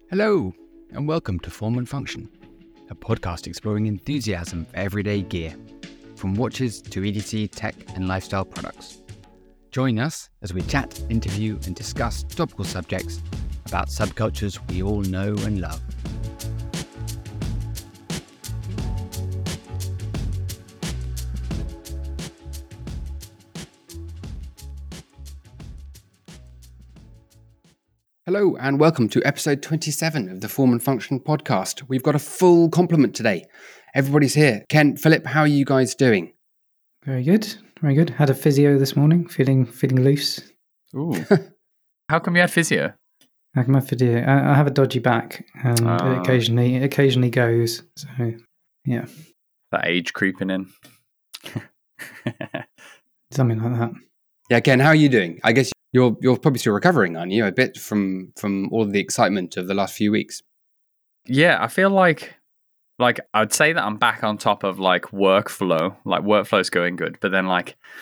Hello, and welcome to Form and Function, a podcast exploring enthusiasm for everyday gear, from watches to EDC, tech, and lifestyle products. Join us as we chat, interview, and discuss topical subjects about subcultures we all know and love. Hello and welcome to episode 27 of the Form and Function podcast. We've got a full complement today. Everybody's here. Ken, Philip, how are you guys doing? Very good, very good. Had a physio this morning, feeling loose. Ooh. How come you had physio? Like my physio, I have a dodgy back, and it occasionally goes. So, yeah. That age creeping in. Something like that. Yeah, Ken, how are you doing? I guess you're probably still recovering, aren't you? A bit from all of the excitement of the last few weeks. Yeah, I feel like I'd say that I'm back on top of workflow. Like workflow's going good, but then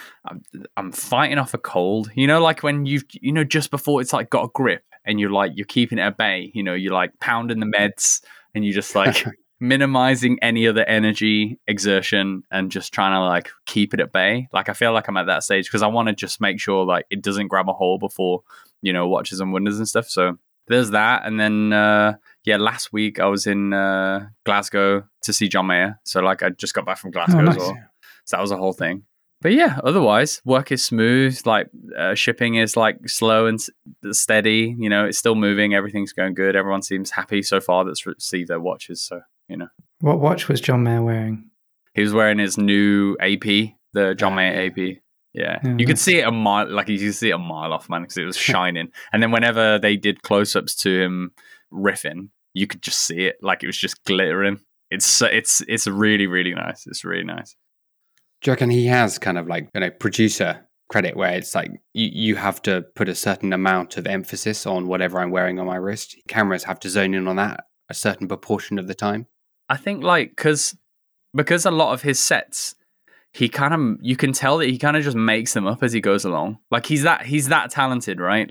I'm fighting off a cold. You know, like when just before it's got a grip and you're keeping it at bay. You know, you're pounding the meds and you just minimizing any other energy exertion and just trying to keep it at bay. I feel like I'm at that stage because I want to just make sure it doesn't grab a hold before watches and windows and stuff. So there's that. And then last week I was in Glasgow to see John Mayer. So I just got back from Glasgow as well. So that was a whole thing. But yeah, otherwise work is smooth. Shipping is slow and steady. You know, it's still moving. Everything's going good. Everyone seems happy so far that's received their watches. So, What watch was John Mayer wearing? He was wearing his new AP, the John Mayer AP. Yeah. You could see it a mile, you could see it a mile off, man, because it was shining. And then whenever they did close-ups to him riffing, you could just see it, it was just glittering. It's really, really nice. It's really nice. Do you reckon he has kind of producer credit where it's you have to put a certain amount of emphasis on whatever I'm wearing on my wrist? Cameras have to zone in on that a certain proportion of the time? I think because a lot of his sets, you can tell that he kind of just makes them up as he goes along. He's that talented, right?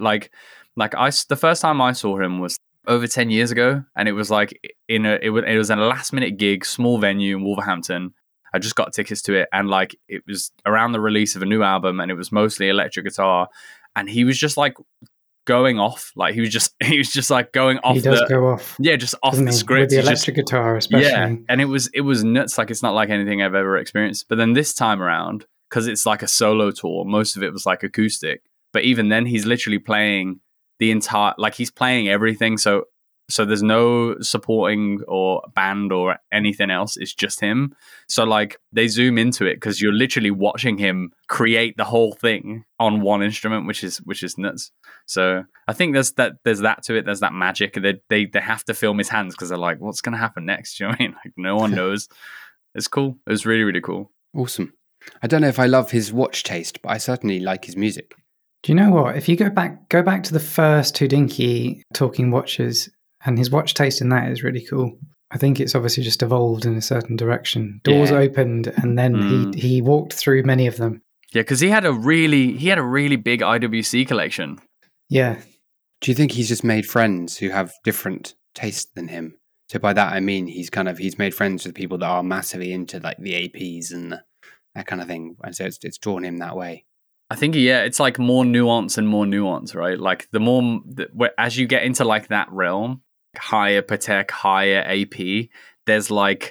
The first time I saw him was over 10 years ago, and it was it was a last minute gig, small venue in Wolverhampton. I just got tickets to it, and it was around the release of a new album, and it was mostly electric guitar, and he was just going off. He was just going off. He does go off. Yeah, just off the script. With the electric guitar, especially. Yeah, and it was nuts. It's not like anything I've ever experienced. But then this time around, because it's a solo tour, most of it was acoustic. But even then, he's literally playing the entire, he's playing everything. So there's no supporting or band or anything else. It's just him. So they zoom into it because you're literally watching him create the whole thing on one instrument, which is nuts. So I think there's that to it. There's that magic. They have to film his hands because they're what's going to happen next? Do you know what I mean? No one knows. It's cool. It was really, really cool. Awesome. I don't know if I love his watch taste, but I certainly like his music. Do you know what? If you go back to the first Hodinkee Talking Watches, and his watch taste in that is really cool. I think it's obviously just evolved in a certain direction. Doors opened, and then he walked through many of them. Yeah, because he had a really big IWC collection. Yeah. Do you think he's just made friends who have different tastes than him? So by that I mean he's made friends with people that are massively into the APs and that kind of thing, and so it's drawn him that way. I think it's more nuance and more nuance, right? The more as you get into that realm, higher Patek, higher AP, there's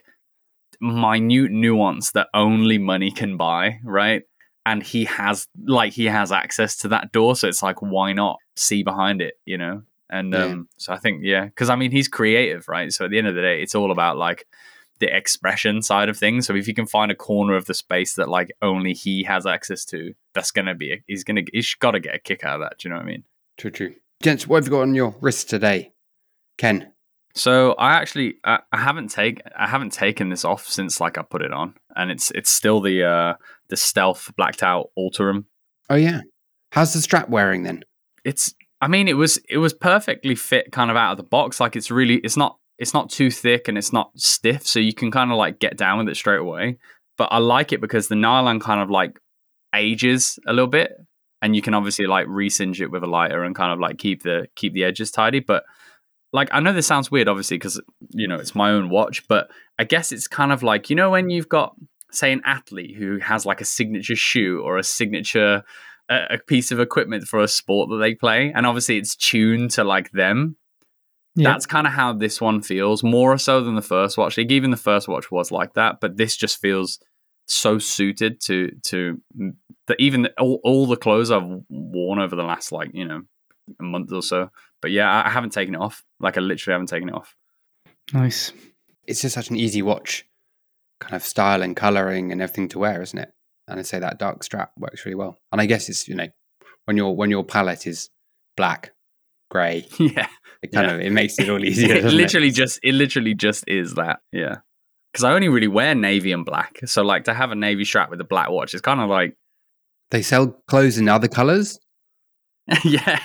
minute nuance that only money can buy, right? And he has access to that door, so it's why not see behind it, And so I think because he's creative, right? So at the end of the day, it's all about the expression side of things. So if you can find a corner of the space that only he has access to, he's got to get a kick out of that. Do you know what I mean? True. Gents, what have you got on your wrist today, Ken? So I haven't taken this off since I put it on, and it's still the Stealth blacked out Alterum. Oh yeah, how's the strap wearing then? It was perfectly fit kind of out of the box. It's not too thick and it's not stiff, so you can kind of get down with it straight away. But I like it because the nylon kind of ages a little bit, and you can obviously re-singe it with a lighter and kind of keep the edges tidy. But like, I know this sounds weird, obviously, because, it's my own watch, but I guess it's kind of like, when you've got, say, an athlete who has like a signature shoe or a signature a piece of equipment for a sport that they play, and obviously it's tuned to like them. Yeah. That's kind of how this one feels, more so than the first watch. Like, even the first watch was like that, but this just feels so suited to even all the clothes I've worn over the last, like, a month or so. But yeah, I haven't taken it off. Like, I literally haven't taken it off. Nice. It's just such an easy watch, kind of style and colouring and everything to wear, isn't it? And I'd say that dark strap works really well. And I guess it's, when your palette is black, grey, yeah, it makes it all easier. It literally just is that. Yeah, because I only really wear navy and black, so like to have a navy strap with a black watch is kind of like. They sell clothes in other colours. Yeah.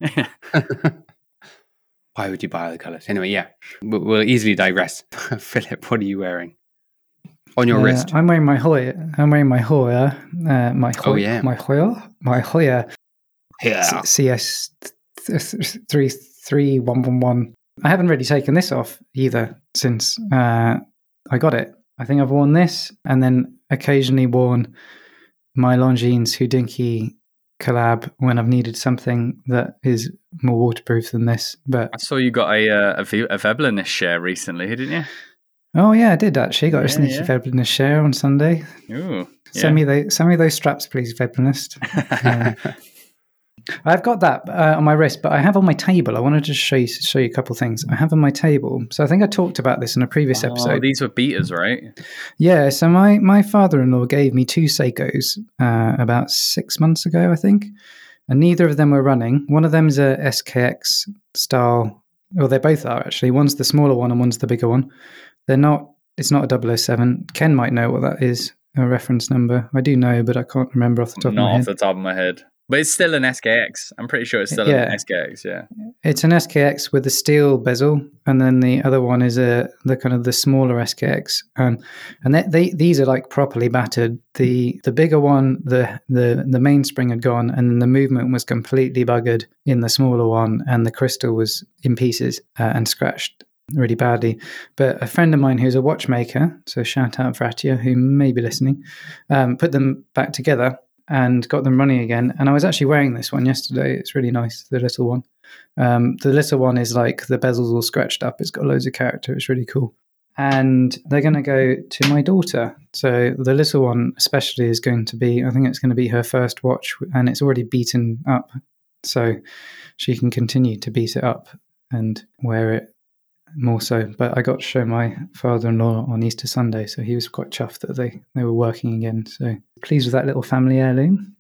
Why would you buy other colours? Anyway, yeah, we'll easily digress. Philip, what are you wearing on your wrist? I'm wearing my Hoya. My Hoya CS 33111. I haven't really taken this off either since I got it. I think I've worn this and then occasionally worn my Longines Hodinkee collab when I've needed something that is more waterproof than this. But I saw you got a Veblenist share recently, didn't you? Oh yeah, I did actually. Got a sneaky Veblenist share on Sunday. Ooh, send me those straps, please, Veblenist. I've got that on my wrist, but I have on my table. I wanted to show you a couple of things. I have on my table. So I think I talked about this in a previous episode. These were beaters, right? Yeah. So my father-in-law gave me 2 Seikos about 6 months ago, I think, and neither of them were running. One of them is a SKX style. Well, they both are actually. One's the smaller one and one's the bigger one. They're not. It's not a 007. Ken might know what that is. A reference number. I do know, but I can't remember off the top of my head. Not off the top of my head. But it's still an SKX. I'm pretty sure it's still an SKX, yeah. It's an SKX with a steel bezel, and then the other one is the kind of the smaller SKX. And these are like properly battered. The bigger one, the mainspring had gone, and then the movement was completely buggered in the smaller one, and the crystal was in pieces and scratched really badly. But a friend of mine who's a watchmaker, so shout out Vratia, who may be listening, put them back together and got them running again. And I was actually wearing this one yesterday. It's really nice, the little one. The little one is like the bezel's all scratched up. It's got loads of character. It's really cool. And they're going to go to my daughter. So the little one especially is going to be, I think it's going to be her first watch, and it's already beaten up. So she can continue to beat it up and wear it more so. But I got to show my father-in-law on Easter Sunday, so he was quite chuffed that they were working again. So pleased with that little family heirloom.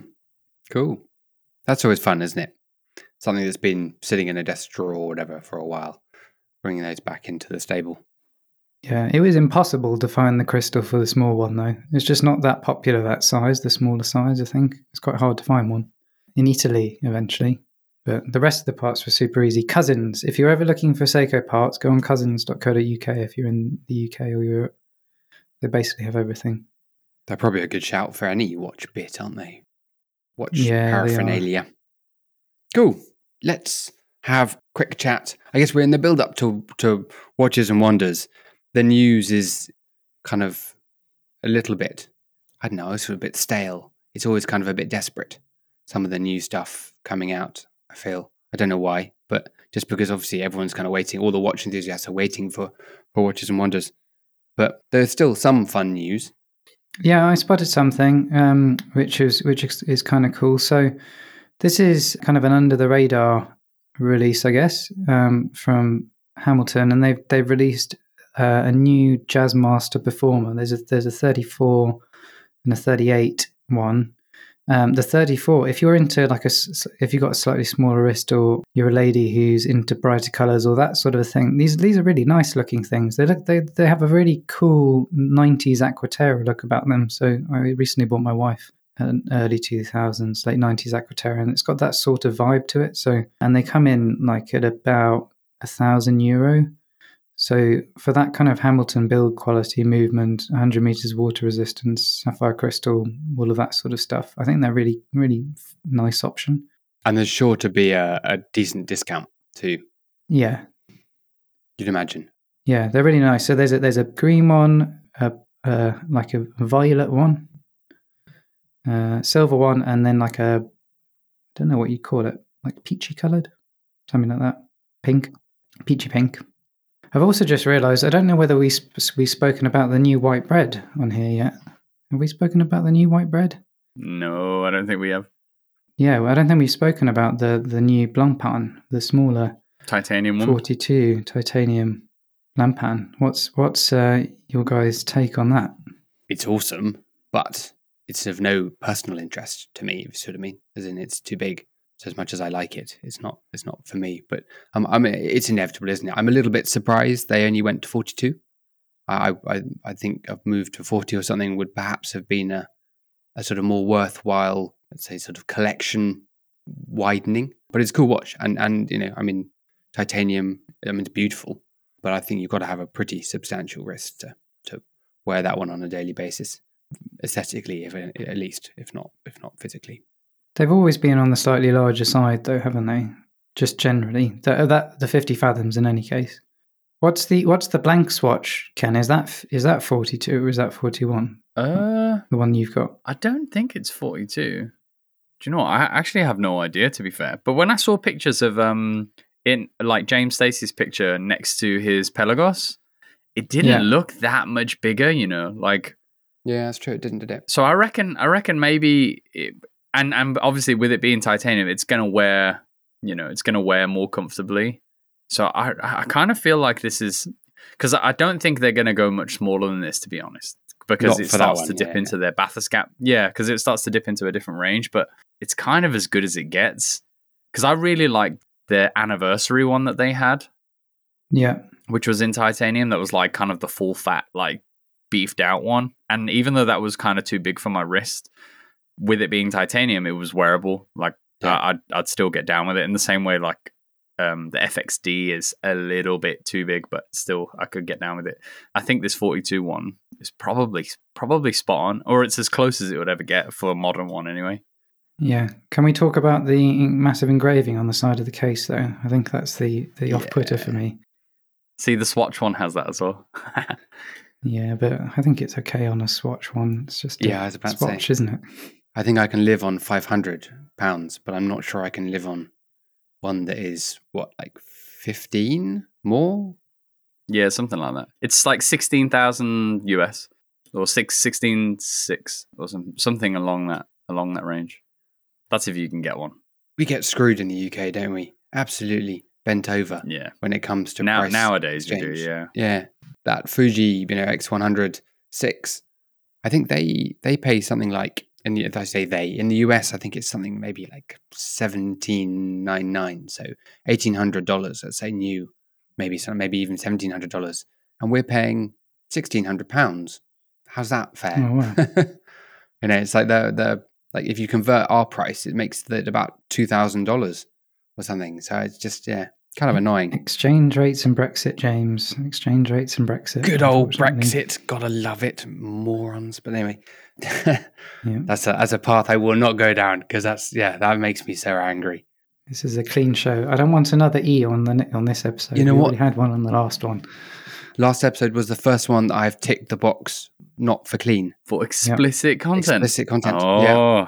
Cool. That's always fun, isn't it? Something that's been sitting in a desk drawer or whatever for a while, bringing those back into the stable. Yeah, it was impossible to find the crystal for the small one, though. It's just not that popular, that size, the smaller size, I think. It's quite hard to find one. In Italy, eventually. But the rest of the parts were super easy. Cousins. If you're ever looking for Seiko parts, go on cousins.co.uk if you're in the UK or Europe. They basically have everything. They're probably a good shout for any watch bit, aren't they? Watch paraphernalia. Cool. Let's have a quick chat. I guess we're in the build-up to Watches and Wonders. The news is kind of a little bit, I don't know, it's a bit stale. It's always kind of a bit desperate. Some of the new stuff coming out, I feel. I don't know why, but just because obviously everyone's kind of waiting, all the watch enthusiasts are waiting for Watches and Wonders. But there's still some fun news. Yeah, I spotted something which is kind of cool. So this is kind of an under the radar release, I guess, from Hamilton, and they've released a new Jazzmaster Performer. There's a 34 and a 38 one. The 34, if you're into if you've got a slightly smaller wrist, or you're a lady who's into brighter colors or that sort of thing, these are really nice looking things. They have a really cool 90s Aquaterra look about them. So I recently bought my wife an early 2000s, late 90s Aquaterra, and it's got that sort of vibe to it. So, and they come in like at about €1,000. So for that kind of Hamilton build quality, movement, 100 meters water resistance, sapphire crystal, all of that sort of stuff, I think they're really, really nice option. And there's sure to be a decent discount too. Yeah, You'd imagine. Yeah, they're really nice. So there's a green one, like a violet one, silver one, and then like I don't know what you'd call it, like peachy coloured, something like that, pink, peachy pink. I've also just realised I don't know whether we've spoken about the new white bread on here yet. Have we spoken about the new white bread? No, I don't think we have. Yeah, well, I don't think we've spoken about the new Blancpain, the smaller Titanium one. 42 titanium Blancpain. What's your guys' take on that? It's awesome, but it's of no personal interest to me, if you see what I mean. As in, it's too big. So as much as I like it, it's not for me. But it's inevitable, isn't it? I'm a little bit surprised they only went to 42. I think a move to 40 or something would perhaps have been a sort of more worthwhile, let's say, sort of collection widening. But it's a cool watch, and you know, I mean, titanium. I mean, it's beautiful, but I think you've got to have a pretty substantial wrist to wear that one on a daily basis, aesthetically, at least, if not physically. They've always been on the slightly larger side, though, haven't they? Just generally, the 50 fathoms in any case. What's the blank swatch, Ken? Is that 42 or is that 41? The one you've got. I don't think it's 42. Do you know what? I actually have no idea, to be fair. But when I saw pictures of in like James Stacey's picture next to his Pelagos, it didn't look that much bigger, you know. Like, yeah, that's true. It didn't, did it? So I reckon maybe, and obviously with it being titanium, it's gonna wear more comfortably. So I kind of feel like this is, because I don't think they're gonna go much smaller than this, to be honest, because it starts to dip into their bathyscaphe. Yeah, because it starts to dip into a different range, but it's kind of as good as it gets. Because I really like their anniversary one that they had. Yeah. Which was in titanium. That was like kind of the full fat, like beefed out one. And even though that was kind of too big for my wrist, with it being titanium, it was wearable. Like I'd still get down with it in the same way. Like the FXD is a little bit too big, but still I could get down with it. I think this 42 one is probably spot on, or it's as close as it would ever get for a modern one anyway. Yeah. Can we talk about the massive engraving on the side of the case, though? I think that's the off-putter for me. See, the Swatch one has that as well. Yeah, but I think it's okay on a Swatch one. It's just I was about Swatch, to say, isn't it? I think I can live on £500, but I'm not sure I can live on one that is, like 15 more? Yeah, something like that. It's like 16,000 US or 16,600 or something along that range. That's if you can get one. We get screwed in the UK, don't we? Absolutely bent over. Yeah. When it comes to price nowadays, you do. Yeah. Yeah, that Fuji, X100 6. I think they pay something like, in the US, I think it's something maybe like $1,799, so $1,800. Let's say new, maybe even $1,700, and we're paying £1,600. How's that fair? Oh, wow. It's like the like if you convert our price, it makes it about $2,000 or something. So it's just kind of annoying. Exchange rates and Brexit, James. Exchange rates and Brexit. Good old Brexit. Gotta love it, morons. But anyway, that's a path I will not go down, because that makes me so angry. This is a clean show. I don't want another E on this episode. You know what? We had one on the last one. Last episode was the first one that I've ticked the box not for clean. For explicit content. Explicit content. Oh. Yeah.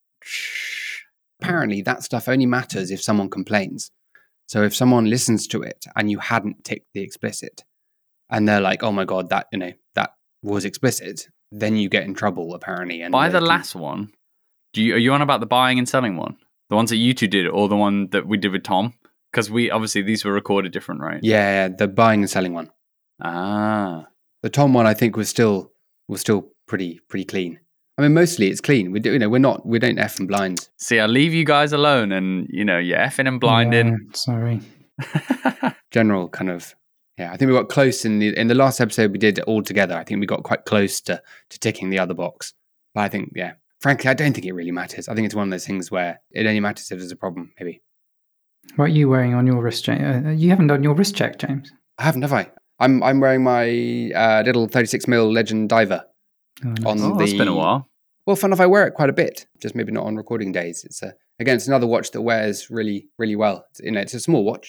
Apparently that stuff only matters if someone complains. So if someone listens to it and you hadn't ticked the explicit, and they're like, "Oh my god, that was explicit," then you get in trouble apparently. And by the last one, are you on about the buying and selling one? The ones that you two did, or the one that we did with Tom? Because we obviously these were recorded different, right? Yeah, the buying and selling one. Ah, the Tom one I think was still pretty clean. I mean, mostly it's clean. We do, we don't F and blinds. See, I leave you guys alone, and you're effing and blinding. Yeah, sorry. General kind of, I think we got close in the last episode we did it all together. I think we got quite close to ticking the other box. But I think, frankly, I don't think it really matters. I think it's one of those things where it only matters if there's a problem, maybe. What are you wearing on your wrist check? You haven't done your wrist check, James. I haven't, have I? I'm wearing my little 36mm Legend Diver. That's been a while. Well, fun if I wear it quite a bit, just maybe not on recording days. It's it's another watch that wears really, really well. It's a small watch,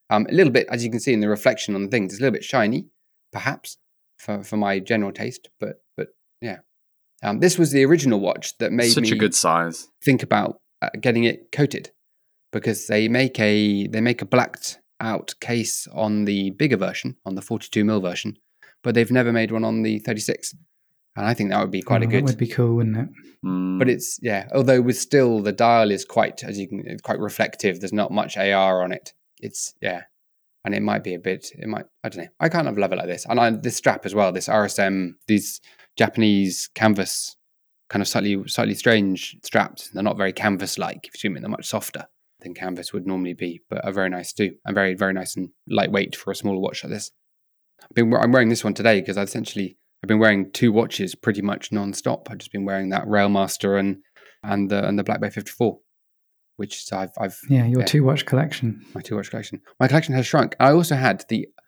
A little bit, as you can see in the reflection on the things, it's a little bit shiny, perhaps, for my general taste. But yeah. This was the original watch that made Such me a good size. think about getting it coated, because they make a blacked out case on the bigger version, on the 42mm version, but they've never made one on the 36. And I think that would be quite a good. That would be cool, wouldn't it? But it's although with still the dial is quite, it's quite reflective. There's not much AR on it. It's and it might be a bit. It might, I don't know. I kind of love it like this, and this strap as well. This RSM, these Japanese canvas, kind of slightly strange straps. They're not very canvas-like. If you zoom in, they're much softer than canvas would normally be, but are very nice too, and very, very nice and lightweight for a smaller watch like this. I'm wearing this one today because I've been wearing 2 watches pretty much non-stop. I've just been wearing that Railmaster and the Black Bay 54, which I've your 2-watch collection. My 2-watch collection. My collection has shrunk. I also had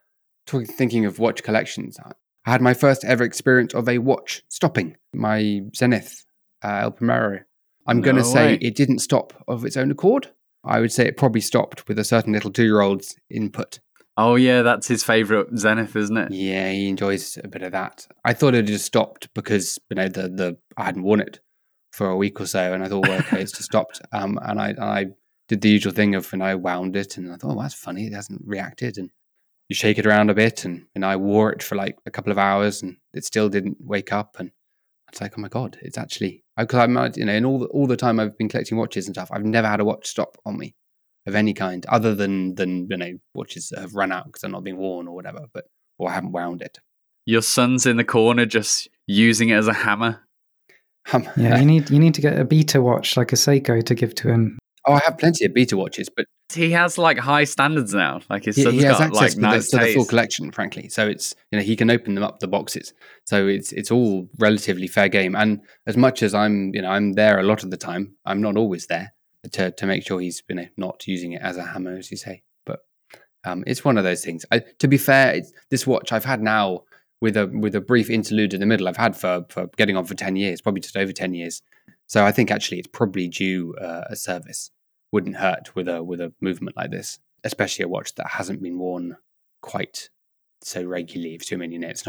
thinking of watch collections. I had my first ever experience of a watch stopping. My Zenith El Primero. I'm going to say it didn't stop of its own accord. I would say it probably stopped with a certain little 2-year-old's input. Oh yeah, that's his favourite Zenith, isn't it? Yeah, he enjoys a bit of that. I thought it had just stopped because I hadn't worn it for a week or so, and I thought, well, okay, it's just stopped. And I did the usual thing of, and I wound it, and I thought, oh, that's funny, it hasn't reacted. And you shake it around a bit, and I wore it for like a couple of hours, and it still didn't wake up. And it's like, oh my god, it's actually, because I'm in all the time I've been collecting watches and stuff, I've never had a watch stop on me of any kind, other than watches that have run out because they're not being worn or whatever, or I haven't wound it. Your son's in the corner just using it as a hammer. Yeah, you need to get a beta watch like a Seiko to give to him. Oh, I have plenty of beta watches, but he has like high standards now. Like his son's he has got access like nice to the full taste. collection, frankly. So it's he can open them up, the boxes. So it's all relatively fair game. And as much as I'm there a lot of the time, I'm not always there to make sure he's not using it as a hammer, as you say. But it's one of those things. To be fair, this watch I've had now with a brief interlude in the middle. I've had for getting on for 10 years, probably just over 10 years. So I think actually it's probably due a service. Wouldn't hurt with a movement like this, especially a watch that hasn't been worn quite so regularly. It's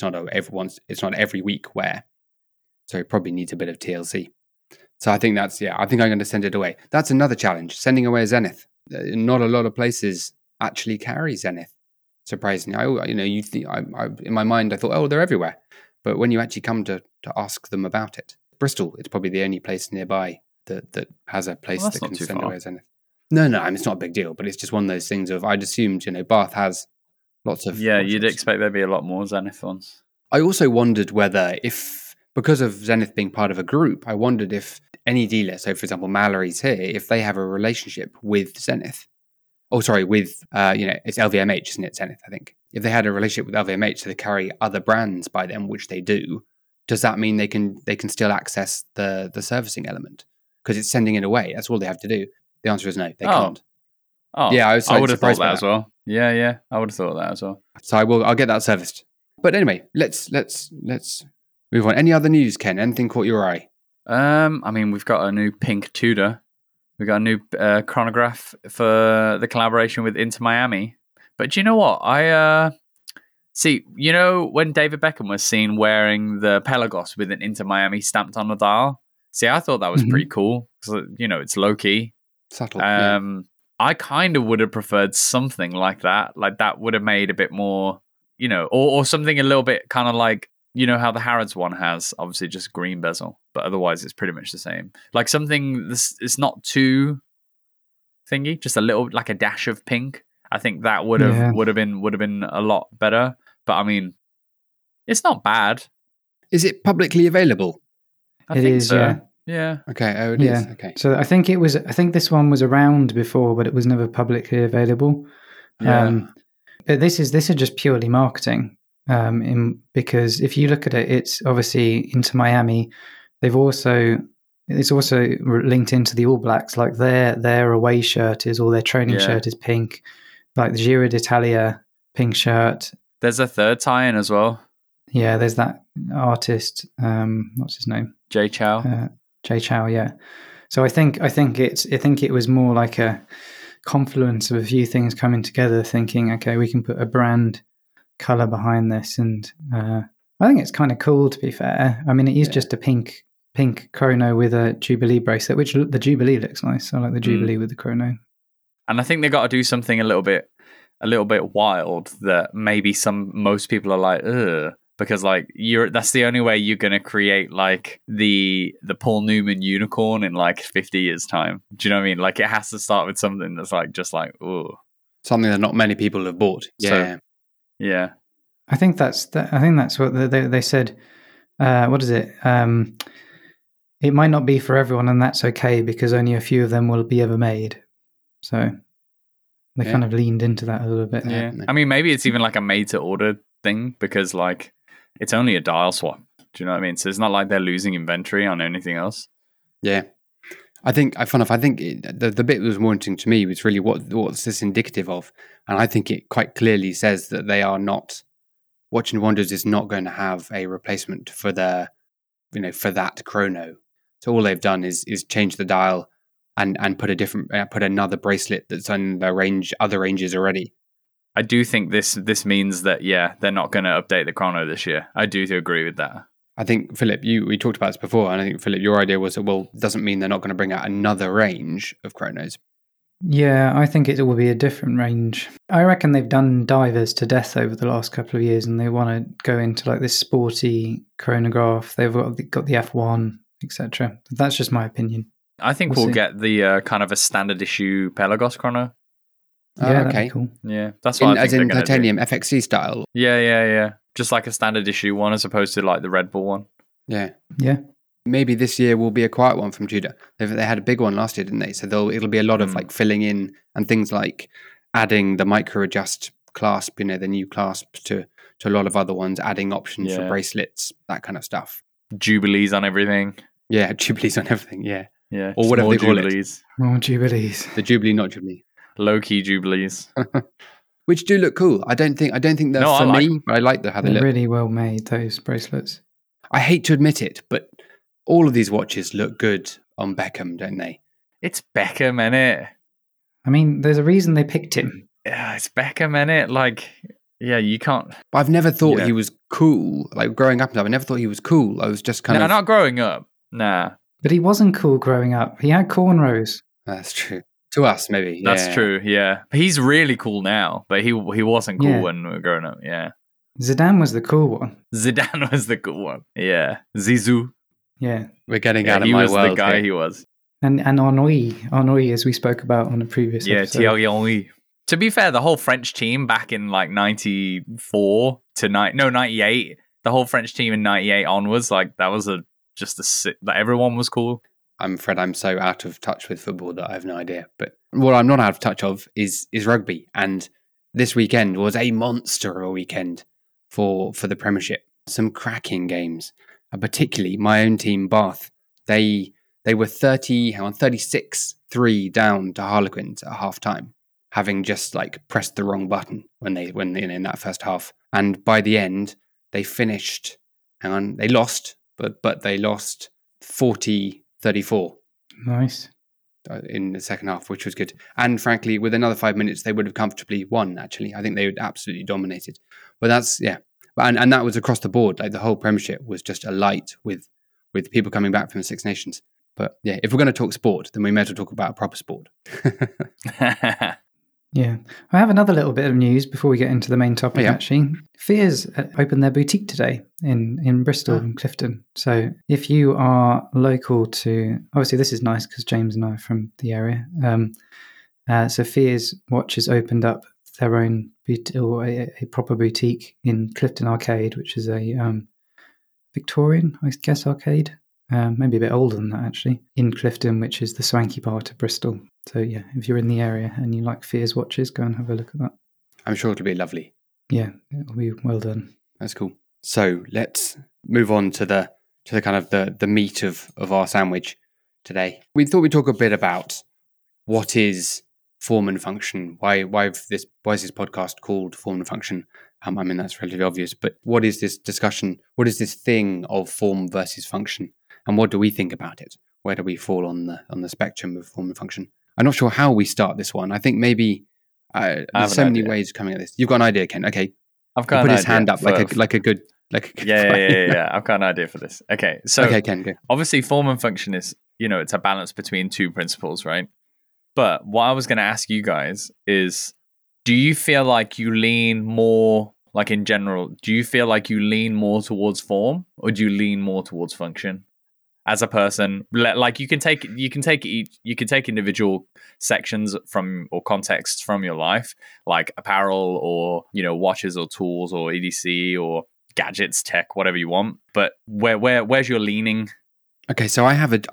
not every week wear, so it probably needs a bit of TLC. So I think I think I'm going to send it away. That's another challenge, sending away a Zenith. Not a lot of places actually carry Zenith. Surprisingly, you think in my mind I thought, oh, they're everywhere, but when you actually come to ask them about it, Bristol, it's probably the only place nearby that has a place that can send away a Zenith. No, it's not a big deal, but it's just one of those things of, I'd assumed, Bath has lots of... Yeah, you'd expect there'd be a lot more Zenith ones. I also wondered whether because of Zenith being part of a group, I wondered if any dealer, so for example, Mallory's here, if they have a relationship with Zenith. Oh, sorry, with, it's LVMH, isn't it, Zenith, I think. If they had a relationship with LVMH, so they carry other brands by them, which they do, does that mean they can still access the servicing element? Because it's sending it away. That's all they have to do. The answer is no, they can't. Oh, yeah, I would have thought that as well. Yeah, I would have thought that as well. So I'll get that serviced. But anyway, let's move on. Any other news, Ken? Anything caught your eye? We've got a new pink Tudor. We've got a new chronograph for the collaboration with Inter Miami. But do you know what? See, when David Beckham was seen wearing the Pelagos with an Inter Miami stamped on the dial? See, I thought that was pretty cool. So, it's low-key. Subtle. I kind of would have preferred something like that. Like, that would have made a bit more, or something a little bit kind of like, how the Harrods one has, obviously just green bezel. But otherwise, it's pretty much the same. Like, something it's not too thingy, just a little, like a dash of pink. I think that would have been a lot better. But, I mean, it's not bad. Is it publicly available? I think so. Yeah. Yeah. Okay. Oh, it is. Okay. So I think this one was around before, but it was never publicly available. Yeah. This is just purely marketing. Because if you look at it, it's obviously Inter Miami. It's also linked into the All Blacks. Like their away shirt is, or their training shirt is pink. Like the Giro d'Italia pink shirt. There's a third tie-in as well. Yeah, there's that artist. What's his name? Jay Chow. Jay Chow. Yeah. So I think it was more like confluence of a few things coming together, thinking, okay, we can put a brand color behind this. And I think it's kind of cool, to be fair. I mean, it is just a pink chrono with a Jubilee bracelet, which the Jubilee looks nice. I like the Jubilee with the chrono. And I think they got to do something a little bit wild that maybe most people are like, ugh, because like that's the only way you're gonna create like the Paul Newman unicorn in like 50 years time. Do you know what I mean? Like it has to start with something that's like just like, ooh, something that not many people have bought. Yeah, so, yeah. I think that's what they said. What is it? It might not be for everyone, and that's okay because only a few of them will be ever made. So they kind of leaned into that a little bit. Yeah, I mean, maybe it's even like a made-to-order thing because like it's only a dial swap. Do you know what I mean? So it's not like they're losing inventory on anything else. Yeah, I think the bit that was more interesting to me was really what's this indicative of, and I think it quite clearly says that they are not. Watches and Wonders is not going to have a replacement for that chrono. So all they've done is change the dial and put another bracelet that's on the other ranges already. I do think this means that they're not going to update the chrono this year. I do agree with that. I think Philip, we talked about this before, and I think Philip, your idea was that doesn't mean they're not going to bring out another range of chronos. Yeah, I think it will be a different range. I reckon they've done divers to death over the last couple of years, and they want to go into like this sporty chronograph. They've got the F1, etc. That's just my opinion. I think we'll get the kind of a standard issue Pelagos chrono. Yeah, that'd be cool. Yeah, that's what I think as in titanium FXC style. Yeah. Just like a standard issue one as opposed to like the Red Bull one. Yeah. Maybe this year will be a quiet one from Tudor. They had a big one last year, didn't they? So it'll be a lot of like filling in and things like adding the micro adjust clasp, the new clasp to a lot of other ones, adding options for bracelets, that kind of stuff. Jubilees on everything. Yeah, Jubilees on everything. Yeah. Yeah. Or whatever they call Jubilees. it. More Jubilees. The Jubilee, not Jubilee. Low-key Jubilees. Which do look cool. I don't think they're for me, but I like how they look. Really well made, those bracelets. I hate to admit it, but all of these watches look good on Beckham, don't they? It's Beckham, innit? I mean, there's a reason they picked him. Yeah, it's Beckham, innit? Like, yeah, you can't... But I've never thought he was cool. Like, growing up and stuff, I never thought he was cool. I was just kind of... No, not growing up. Nah. But he wasn't cool growing up. He had cornrows. That's true. To us, maybe. That's true, yeah. He's really cool now, but he wasn't cool when we were growing up, yeah. Zidane was the cool one. Zidane was the cool one, yeah. Zizou. Yeah. We're getting out of my world. He was the guy he was. And Henry, as we spoke about on a previous episode. Thierry Henry. To be fair, the whole French team back in like 94 to 98, the whole French team in 98 onwards, like that was everyone was cool. I'm afraid I'm so out of touch with football that I have no idea. But what I'm not out of touch of is rugby. And this weekend was a monster of a weekend for the Premiership. Some cracking games. Particularly my own team, Bath. They were 36-3 down to Harlequins at half time, having just like pressed the wrong button when in that first half. And by the end, they finished. They lost, but they lost 40-34. Nice. In the second half, which was good. And frankly, with another 5 minutes, they would have comfortably won, actually. I think they would absolutely dominated. But that's, And that was across the board. Like the whole Premiership was just alight with people coming back from the Six Nations. But yeah, if we're going to talk sport, then we may as well talk about proper sport. Yeah. I have another little bit of news before we get into the main topic, actually. Fears opened their boutique today in Bristol and Clifton. So if you are local to... Obviously, this is nice because James and I are from the area. So Fears Watches opened up their own a proper boutique in Clifton Arcade, which is a Victorian, I guess, arcade. Maybe a bit older than that, actually, in Clifton, which is the swanky part of Bristol. So, yeah, if you're in the area and you like Fears watches, go and have a look at that. I'm sure it'll be lovely. Yeah, it'll be well done. That's cool. So let's move on to the kind of the meat of our sandwich today. We thought we'd talk a bit about what is form and function. Why is this podcast called Form and Function? I mean, that's relatively obvious, but what is this discussion? What is this thing of form versus function? And what do we think about it? Where do we fall on the spectrum of form and function? I'm not sure how we start this one. I think maybe there's so many ways of coming at this. You've got an idea, Ken? Okay, I've got he put his hand up like a good yeah. I've got an idea for this. Okay, so okay, Ken, go. Obviously, form and function is, it's a balance between two principles, right? But what I was going to ask you guys is, do you feel like you lean more, like in general, do you feel like you lean more towards form, or do you lean more towards function? As a person, like you can take individual sections from or contexts from your life, like apparel or watches or tools or EDC or gadgets, tech, whatever you want. But where's your leaning? Okay, so I have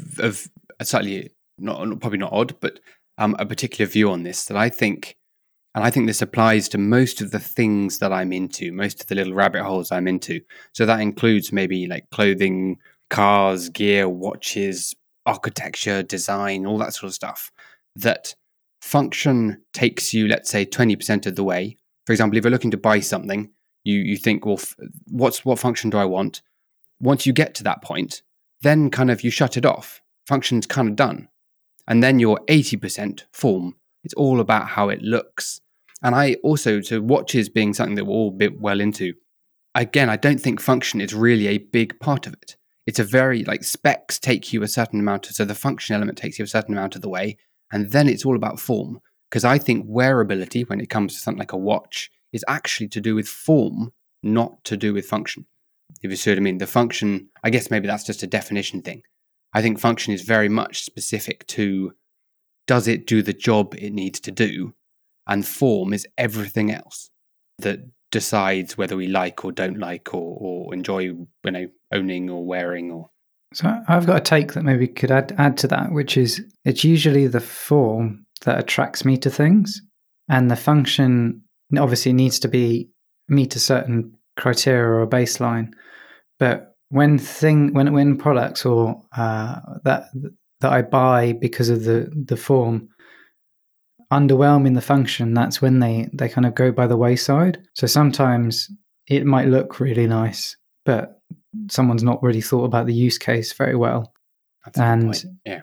a slightly probably not odd, but a particular view on this that I think, and I think this applies to most of the things that I'm into, most of the little rabbit holes I'm into. So that includes maybe like clothing, cars, gear, watches, architecture, design, all that sort of stuff. That function takes you, let's say, 20% of the way. For example, if you're looking to buy something, you think, well, what function do I want? Once you get to that point, then kind of you shut it off. Function's kind of done. And then you're 80% form. It's all about how it looks. And I also, so watches being something that we're all a bit well into, again, I don't think function is really a big part of it. It's a very, like, specs take you a certain amount, so the function element takes you a certain amount of the way, and then it's all about form. Because I think wearability, when it comes to something like a watch, is actually to do with form, not to do with function. If you see what I mean. The function, I guess maybe that's just a definition thing. I think function is very much specific to, does it do the job it needs to do? And form is everything else that decides whether we like or don't like or enjoy, owning or wearing. Or so I've got a take that maybe could add to that, which is it's usually the form that attracts me to things, and the function obviously needs to meet a certain criteria or a baseline. But when products or that I buy because of the form underwhelming the function, that's when they kind of go by the wayside. So sometimes it might look really nice, but someone's not really thought about the use case very well. That's a good point.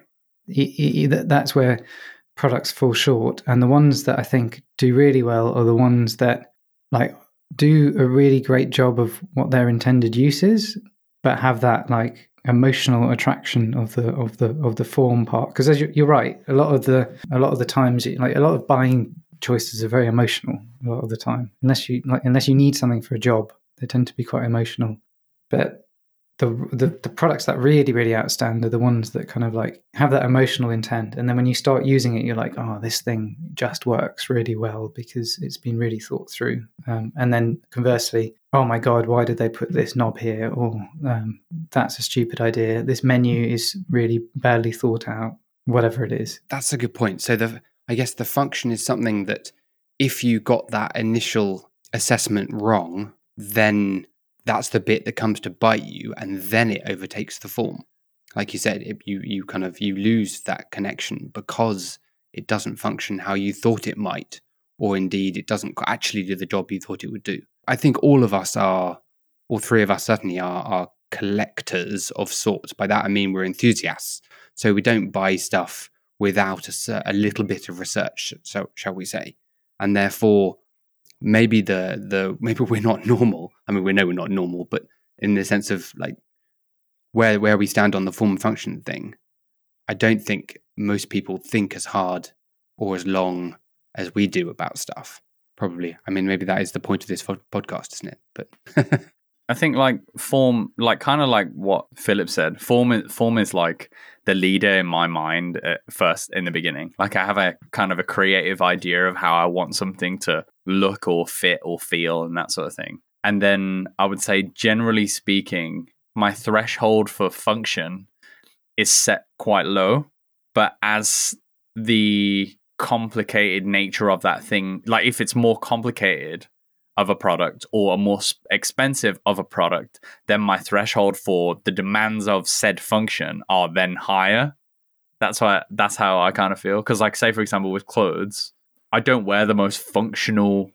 Yeah. That's where products fall short. And the ones that I think do really well are the ones that like do a really great job of what their intended use is, but have that like emotional attraction of the form part. Because as you're right, a lot of the times, like a lot of buying choices are very emotional. A lot of the time, unless you need something for a job, they tend to be quite emotional. But the products that really, really outstand are the ones that kind of like have that emotional intent. And then when you start using it, you're like, oh, this thing just works really well because it's been really thought through. And then conversely, oh my God, why did they put this knob here? Or that's a stupid idea. This menu is really badly thought out, whatever it is. That's a good point. So I guess the function is something that if you got that initial assessment wrong, then that's the bit that comes to bite you, and then it overtakes the form. Like you said, you lose that connection because it doesn't function how you thought it might, or indeed it doesn't actually do the job you thought it would do. I think all three of us certainly are collectors of sorts. By that I mean we're enthusiasts. So we don't buy stuff without a little bit of research, so shall we say, and therefore maybe maybe we're not normal. I mean, we know we're not normal, but in the sense of like where we stand on the form and function thing, I don't think most people think as hard or as long as we do about stuff. Probably. I mean, maybe that is the point of this podcast, isn't it? But I think like form, like kind of like what Philip said, form is like the leader in my mind at first in the beginning. Like I have a kind of a creative idea of how I want something to look or fit or feel and that sort of thing. And then I would say, generally speaking, my threshold for function is set quite low. But as the complicated nature of that thing, like if it's more complicated of a product or a more expensive of a product, then my threshold for the demands of said function are then higher. That's how I kind of feel. Because like, say for example, with clothes, I don't wear the most functional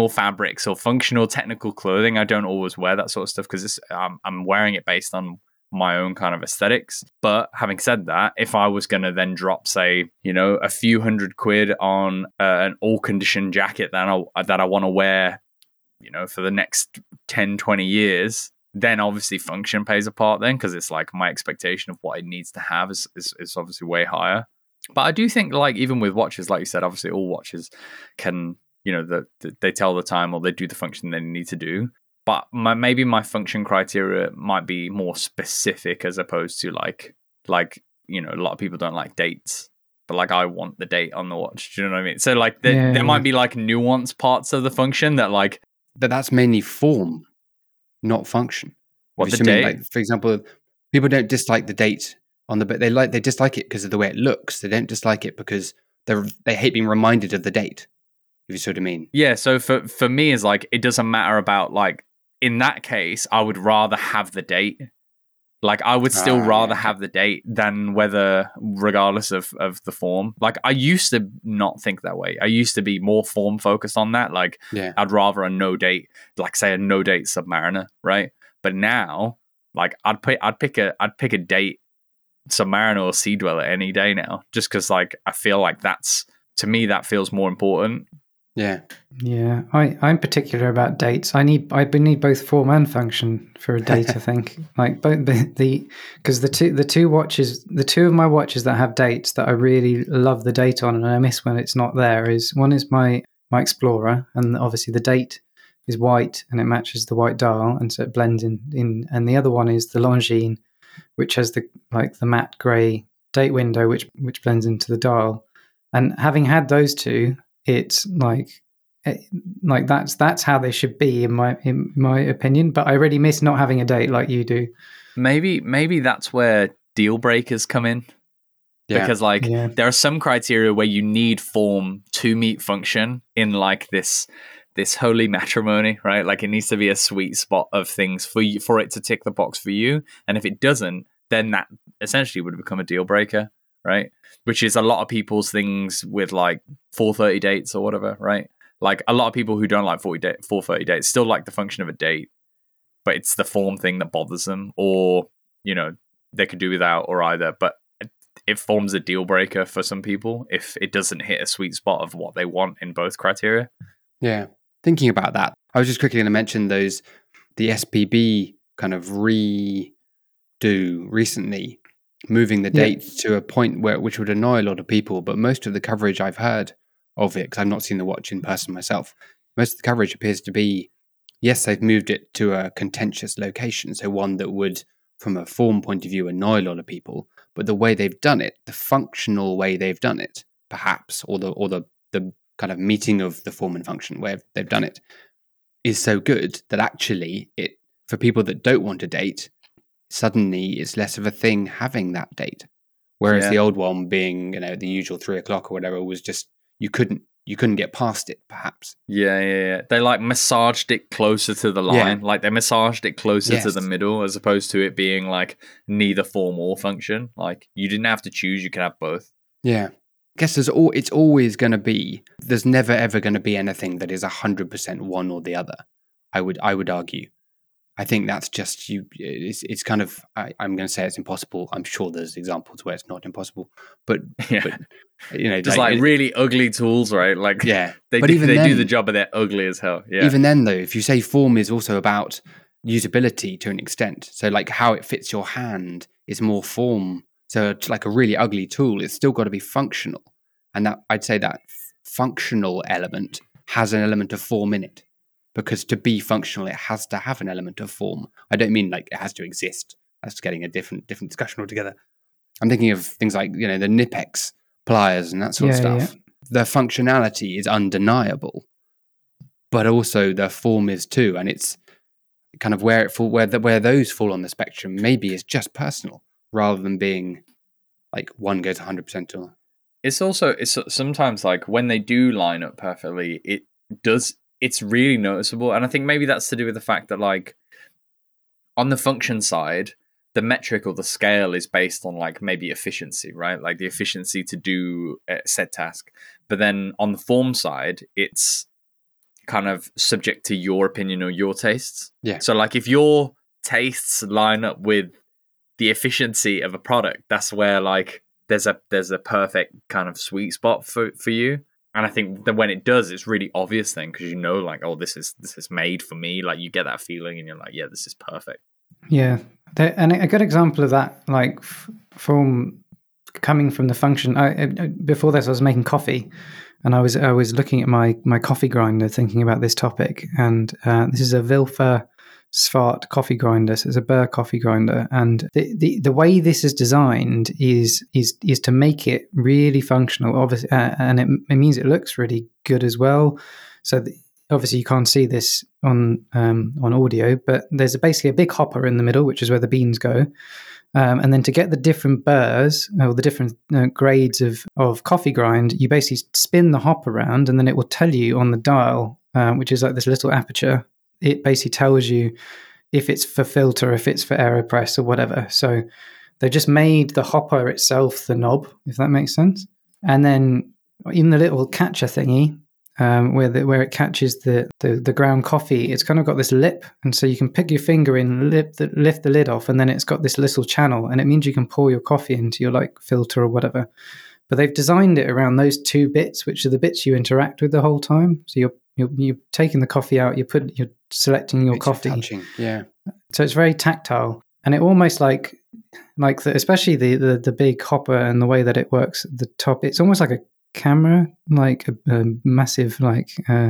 fabrics or functional technical clothing. I don't always wear that sort of stuff because I'm wearing it based on my own kind of aesthetics. But having said that, if I was going to then drop, say, a few £100 on an all-conditioned jacket that I want to wear, for the next 10, 20 years, then obviously function plays a part then, because it's like my expectation of what it needs to have is obviously way higher. But I do think, like, even with watches, like you said, obviously all watches can, they tell the time or they do the function they need to do. But maybe my function criteria might be more specific as opposed to like a lot of people don't like dates, but like I want the date on the watch. Do you know what I mean? So like there might be like nuanced parts of the function that like. But that's mainly form, not function. What the date? Like, for example, people don't dislike the date on the, but they dislike it because of the way it looks. They don't dislike it because they hate being reminded of the date. If you see what I mean. Yeah. So for me, is like it doesn't matter about like in that case, I would rather have the date. Like I would still rather have the date than whether, regardless of the form. Like I used to not think that way. I used to be more form focused on that. Like I'd rather a no date, like say a no date Submariner, right? But now, like I'd pick a date Submariner or Sea Dweller any day now, just because like I feel like that's, to me, that feels more important. Yeah. I'm particular about dates. I need both form and function for a date. I think like both because the two of my watches that have dates that I really love the date on and I miss when it's not there is one is my Explorer, and obviously the date is white and it matches the white dial, and so it blends in. And the other one is the Longines, which has the matte grey date window, which blends into the dial. And having had those two, it's like that's how they should be in my opinion. But I really miss not having a date like you do. Maybe that's where deal breakers come in. Because there are some criteria where you need form to meet function in like this holy matrimony, right? Like it needs to be a sweet spot of things for it to tick the box for you. And if it doesn't, then that essentially would become a deal breaker, right? Which is a lot of people's things with like 4:30 dates or whatever, right? Like a lot of people who don't like 4:30 dates still like the function of a date, but it's the form thing that bothers them, or they could do without or either. But it forms a deal breaker for some people if it doesn't hit a sweet spot of what they want in both criteria. Yeah, thinking about that, I was just quickly going to mention the SPB kind of redo recently, moving the date to a point which would annoy a lot of people. But most of the coverage I've heard of it, because I've not seen the watch in person myself, most of the coverage appears to be, yes, they've moved it to a contentious location, so one that would, from a form point of view, annoy a lot of people. But the way they've done it, the functional way they've done it, perhaps, or the kind of meeting of the form and function where they've done it, is so good that actually it, for people that don't want a date, suddenly it's less of a thing having that date. Whereas the old one being, the usual 3:00 or whatever, was just you couldn't get past it, perhaps. Yeah. They like massaged it closer to the line. Like they massaged it closer to the middle, as opposed to it being like neither form or function. Like you didn't have to choose; you could have both. Yeah, I guess it's always going to be. There's never ever going to be anything that is 100% one or the other. I would argue. I think that's just you. It's kind of. I'm going to say it's impossible. I'm sure there's examples where it's not impossible, but just like really ugly tools, right? Like they do the job, but they're ugly as hell. Yeah. Even then, though, if you say form is also about usability to an extent, so like how it fits your hand is more form. So it's like a really ugly tool, it's still got to be functional, and that I'd say that functional element has an element of form in it. Because to be functional, it has to have an element of form. I don't mean like it has to exist. That's getting a different discussion altogether. I'm thinking of things like, the Knipex pliers and that sort of stuff. Yeah. The functionality is undeniable, but also the form is too. And it's kind of where those fall on the spectrum. Maybe it's just personal rather than being like one goes 100% or. It's sometimes like when they do line up perfectly, it's really noticeable. And I think maybe that's to do with the fact that like on the function side, the metric or the scale is based on like maybe efficiency, right? Like the efficiency to do a said task. But then on the form side, it's kind of subject to your opinion or your tastes. Yeah. So like if your tastes line up with the efficiency of a product, that's where like there's a perfect kind of sweet spot for you. And I think that when it does, it's really obvious then, because you know, like, oh, this is made for me. Like, you get that feeling, and you're like, yeah, this is perfect. Yeah, and a good example of that, like from coming from the function. Before this, I was making coffee, and I was looking at my coffee grinder, thinking about this topic. And this is a Vilfa Svart coffee grinder, so it's a Burr coffee grinder. And the way this is designed is to make it really functional, obviously, and it means it looks really good as well. So obviously you can't see this on audio, but there's basically a big hopper in the middle, which is where the beans go. And then to get the different burrs or the different grades of coffee grind, you basically spin the hopper around, and then it will tell you on the dial, which is like this little aperture. It basically tells you if it's for filter, if it's for AeroPress or whatever. So they just made the hopper itself the knob, if that makes sense. And then in the little catcher thingy, where it catches the ground coffee, it's kind of got this lip, and so you can pick your finger in, lift the lid off, and then it's got this little channel, and it means you can pour your coffee into your like filter or whatever. But they've designed it around those two bits, which are the bits you interact with the whole time. So you're taking the coffee out, you're selecting your coffee, touching. Yeah. So it's very tactile, and it almost like especially the big hopper and the way that it works at the top. It's almost like a camera, like a massive like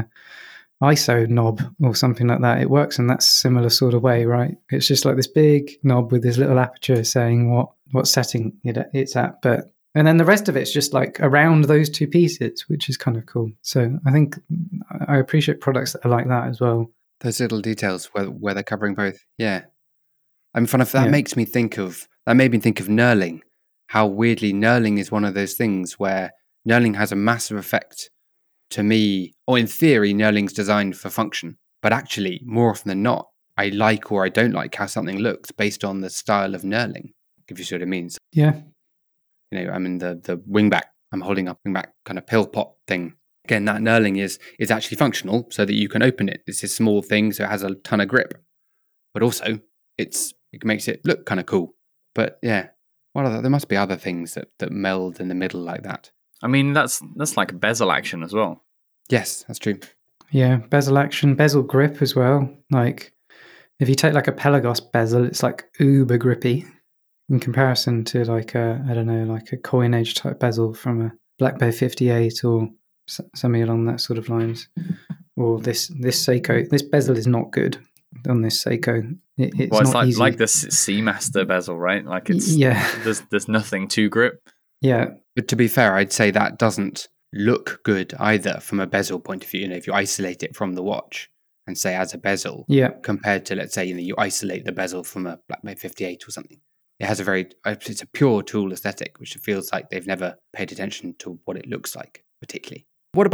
ISO knob or something like that. It works in that similar sort of way, right? It's just like this big knob with this little aperture saying what setting it's at. But and then the rest of it's just like around those two pieces, which is kind of cool. So I think I appreciate products that are like that as well. Those little details where they're covering both. Yeah. I mean, that made me think of knurling. How weirdly knurling is one of those things where knurling has a massive effect to me, or in theory, knurling's designed for function. But actually, more often than not, I like or I don't like how something looks based on the style of knurling, if you see what I mean. Yeah. You know, I mean, the wingback, I'm holding up wingback kind of pill pot thing. Again, that knurling is actually functional so that you can open it. It's a small thing, so it has a ton of grip. But also, it makes it look kind of cool. But yeah, there must be other things that meld in the middle like that. I mean, that's like bezel action as well. Yes, that's true. Yeah, bezel action, bezel grip as well. Like if you take like a Pelagos bezel, it's like uber grippy in comparison to like a coinage type bezel from a Black Bay 58 or something along that sort of lines. Or this Seiko, this bezel is not good on this Seiko. It's not easy. Like the Seamaster bezel, right? Like there's nothing to grip. Yeah. But to be fair, I'd say that doesn't look good either from a bezel point of view. You know, if you isolate it from the watch and say as a bezel, compared to, let's say, you isolate the bezel from a Black Bay 58 or something. It has it's a pure tool aesthetic, which feels like they've never paid attention to what it looks like, particularly. What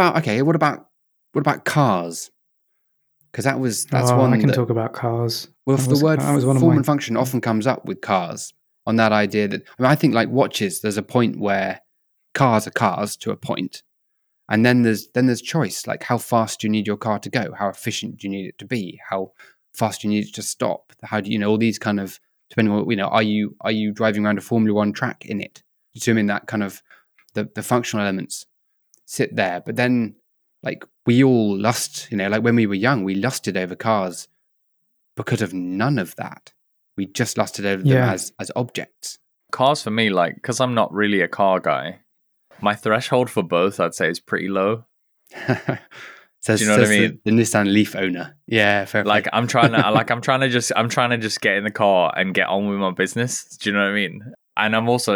about cars? Because that's one. I can talk about cars. Well, the word form and function often comes up with cars, on that idea that, I think like watches, there's a point where cars are cars to a point, and then there's choice, like how fast do you need your car to go, how efficient do you need it to be, how fast do you need it to stop, how do you all these kind of, depending on are you driving around a Formula One track in it, assuming that kind of the functional elements sit there. But then like we all lust, like when we were young, we lusted over cars because of none of that. We just lusted over them as objects. Cars for me, like, because I'm not really a car guy, my threshold for both, I'd say, is pretty low. Do you know what I mean? The Nissan Leaf owner. Yeah, fair. Like I'm trying to just get in the car and get on with my business. Do you know what I mean? And I'm also,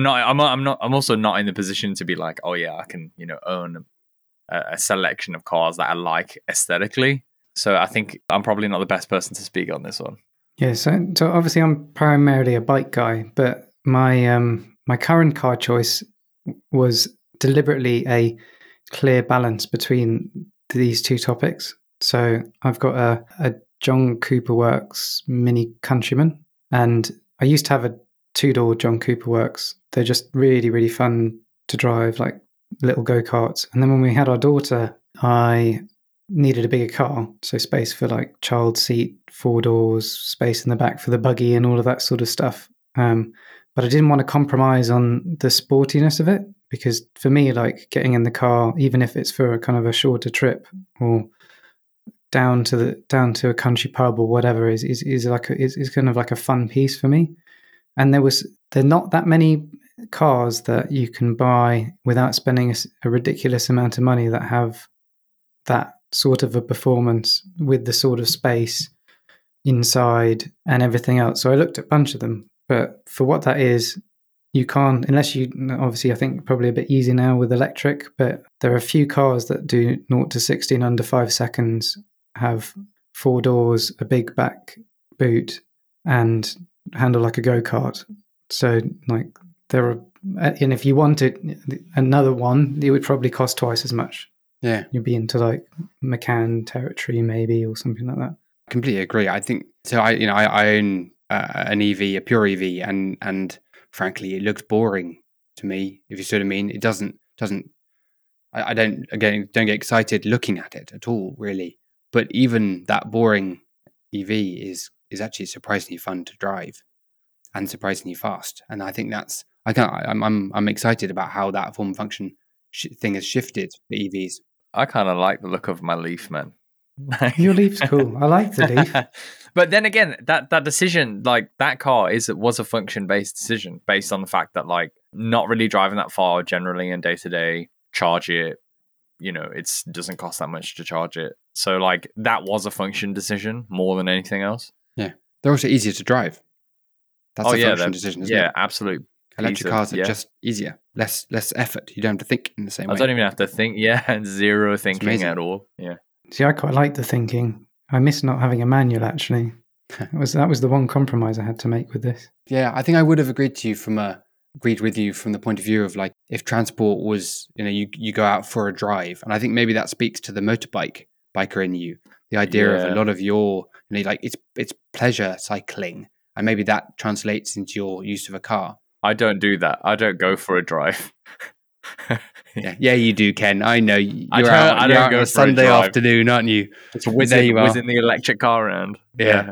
I'm also not in the position to be like, oh yeah, I can, own a selection of cars that I like aesthetically. So I think I'm probably not the best person to speak on this one. Yeah, so obviously I'm primarily a bike guy, but my current car choice was deliberately a clear balance between these two topics. So I've got a John Cooper Works Mini Countryman, and I used to have a 2-door John Cooper Works. They're just really, really fun to drive, like little go-karts. And then when we had our daughter, I needed a bigger car, so space for like child seat, 4 doors, space in the back for the buggy and all of that sort of stuff. But I didn't want to compromise on the sportiness of it, because for me, like getting in the car, even if it's for a kind of a shorter trip or down to a country pub or whatever, is kind of like a fun piece for me. And there are not that many cars that you can buy without spending a ridiculous amount of money that have that sort of a performance with the sort of space inside and everything else. So I looked at a bunch of them, but for what that is, you can't, unless you, obviously I think probably a bit easy now with electric, but there are a few cars that do 0 to 60 in under 5 seconds, have 4 doors, a big back boot, and handle like a go-kart. So like there are, and if you wanted another one, it would probably cost twice as much. Yeah. You'd be into like Macan territory maybe, or something like that. Completely agree. I think so. I own an EV, a pure EV, and frankly, it looks boring to me. If you see what I mean, it doesn't. I don't get excited looking at it at all, really. But even that boring EV is actually surprisingly fun to drive and surprisingly fast. And I think I'm excited about how that form function thing has shifted for EVs. I kind of like the look of my Leaf, man. Your Leaf's cool. I like the Leaf. But then again, that decision, like that car was a function-based decision based on the fact that like not really driving that far generally in day-to-day, charge it, it doesn't cost that much to charge it. So like that was a function decision more than anything else. Yeah. They're also easier to drive. That's a function decision, isn't it? Yeah, absolutely. Electric cars are just easier, less effort. You don't have to think in the same way. I don't even have to think. Yeah, zero thinking at all. Yeah. See, I quite like the thinking. I miss not having a manual, actually. That was the one compromise I had to make with this. Yeah, I think I would have agreed with you from the point of view of like if transport was, you go out for a drive, and I think maybe that speaks to the biker in you. The idea of a lot of your, like it's pleasure cycling, and maybe that translates into your use of a car. I don't do that. I don't go for a drive. Yeah, you do, Ken. I know you're out on a Sunday afternoon, aren't you? It's whizzing the electric car around. Yeah.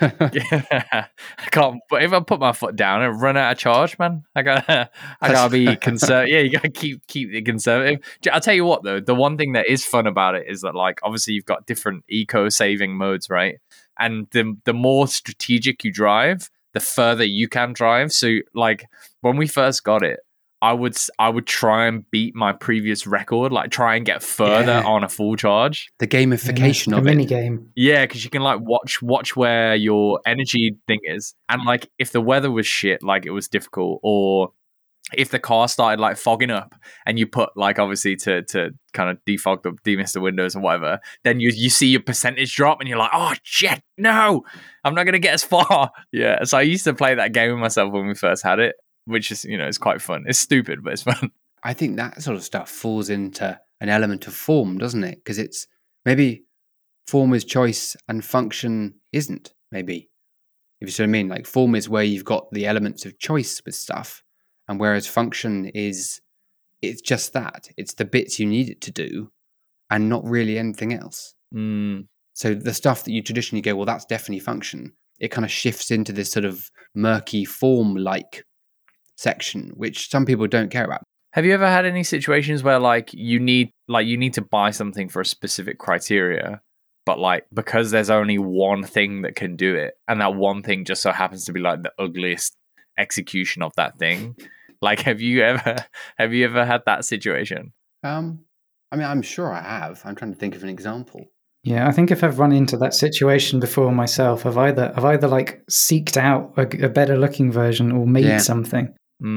I can't. But if I put my foot down and run out of charge, man, I gotta be conservative. Yeah, you gotta keep it conservative. I'll tell you what, though, the one thing that is fun about it is that, like, obviously you've got different eco-saving modes, right? And the more strategic you drive, the further you can drive. So, like, when we first got it, I would try and beat my previous record, like try and get further on a full charge. The gamification of it. The mini game. Yeah, because you can like watch where your energy thing is. And like if the weather was shit, like it was difficult, or if the car started like fogging up and you put like obviously to kind of demist the windows and whatever, then you see your percentage drop and you're like, oh shit, no, I'm not gonna get as far. Yeah. So I used to play that game with myself when we first had it, which is, it's quite fun. It's stupid, but it's fun. I think that sort of stuff falls into an element of form, doesn't it? Because it's maybe form is choice and function isn't, maybe. If you see what I mean, like form is where you've got the elements of choice with stuff, and whereas function it's just that. It's the bits you need it to do and not really anything else. So the stuff that you traditionally go, well, that's definitely function, it kind of shifts into this sort of murky form-like section, which some people don't care about. Have you ever had any situations where like you need to buy something for a specific criteria, but like because there's only one thing that can do it, and that one thing just so happens to be like the ugliest execution of that thing? Like, have you ever had that situation? I mean, I'm sure I have. I'm trying to think of an example. Yeah, I think if I've run into that situation before myself, I've either like seeked out a better looking version or made something.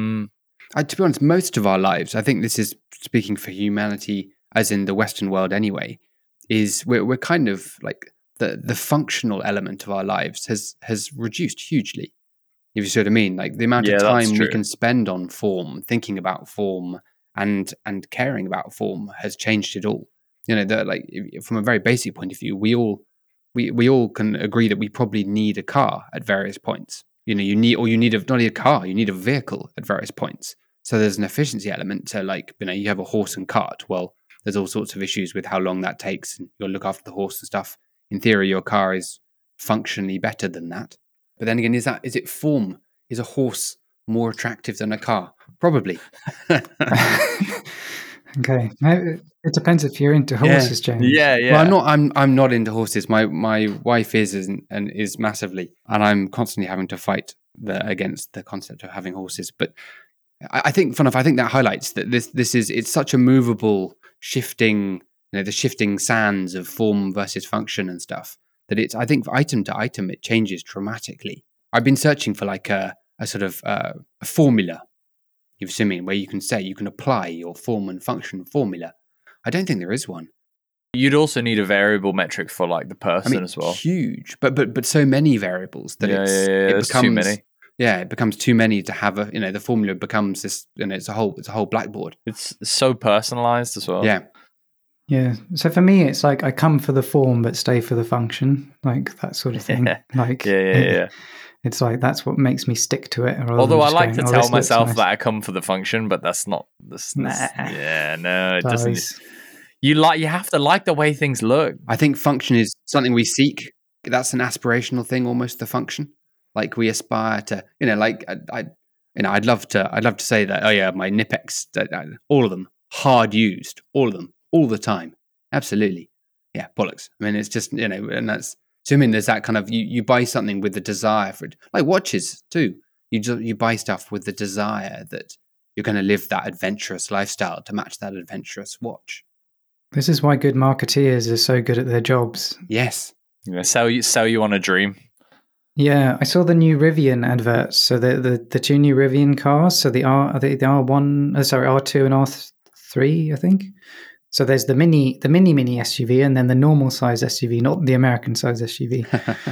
To be honest, most of our lives, I think this is speaking for humanity, as in the Western world anyway, is we're kind of like the functional element of our lives has reduced hugely. If you see what I mean, like the amount of time we can spend on form, thinking about form, and caring about form has changed it all. Like from a very basic point of view, we all can agree that we probably need a car at various points. You need not only a car, you need a vehicle at various points. So there's an efficiency element to like, you have a horse and cart. Well, there's all sorts of issues with how long that takes, and you'll look after the horse and stuff. In theory, your car is functionally better than that. But then again, is it form? Is a horse more attractive than a car? Probably. Okay, it depends if you're into horses, James. Yeah, yeah. Well, I'm not into horses. My wife is massively, and I'm constantly having to fight against the concept of having horses. But I think, fun enough, I think that highlights that it's such a movable, shifting, the shifting sands of form versus function and stuff. That I think item to item it changes dramatically. I've been searching for like a sort of a formula. You've seen me where you can apply your form and function formula. I don't think there is one. You'd also need a variable metric for like the person as well. Huge, but so many variables that it becomes too many. Yeah, it becomes too many to have the formula becomes this. It's a whole blackboard. It's so personalized as well. Yeah. Yeah. So for me, it's like I come for the form but stay for the function, like that sort of thing. Like yeah. It's like that's what makes me stick to it. Although I like to tell myself that I come for the function, but that's not. It doesn't. You have to like the way things look. I think function is something we seek. That's an aspirational thing, almost the function. Like we aspire to, I'd love to say that. Oh yeah, my Knipex, all of them hard used, all of them, all the time. Absolutely, yeah, bollocks. I mean, it's just and that's. So I mean, there's that kind of you buy something with the desire for it, like watches too. You buy stuff with the desire that you're going to live that adventurous lifestyle to match that adventurous watch. This is why good marketeers are so good at their jobs. Yes, sell you on a dream. Yeah, I saw the new Rivian adverts. So the two new Rivian cars. So the R2 and R3, I think. So there's the mini SUV and then the normal size SUV, not the American size SUV.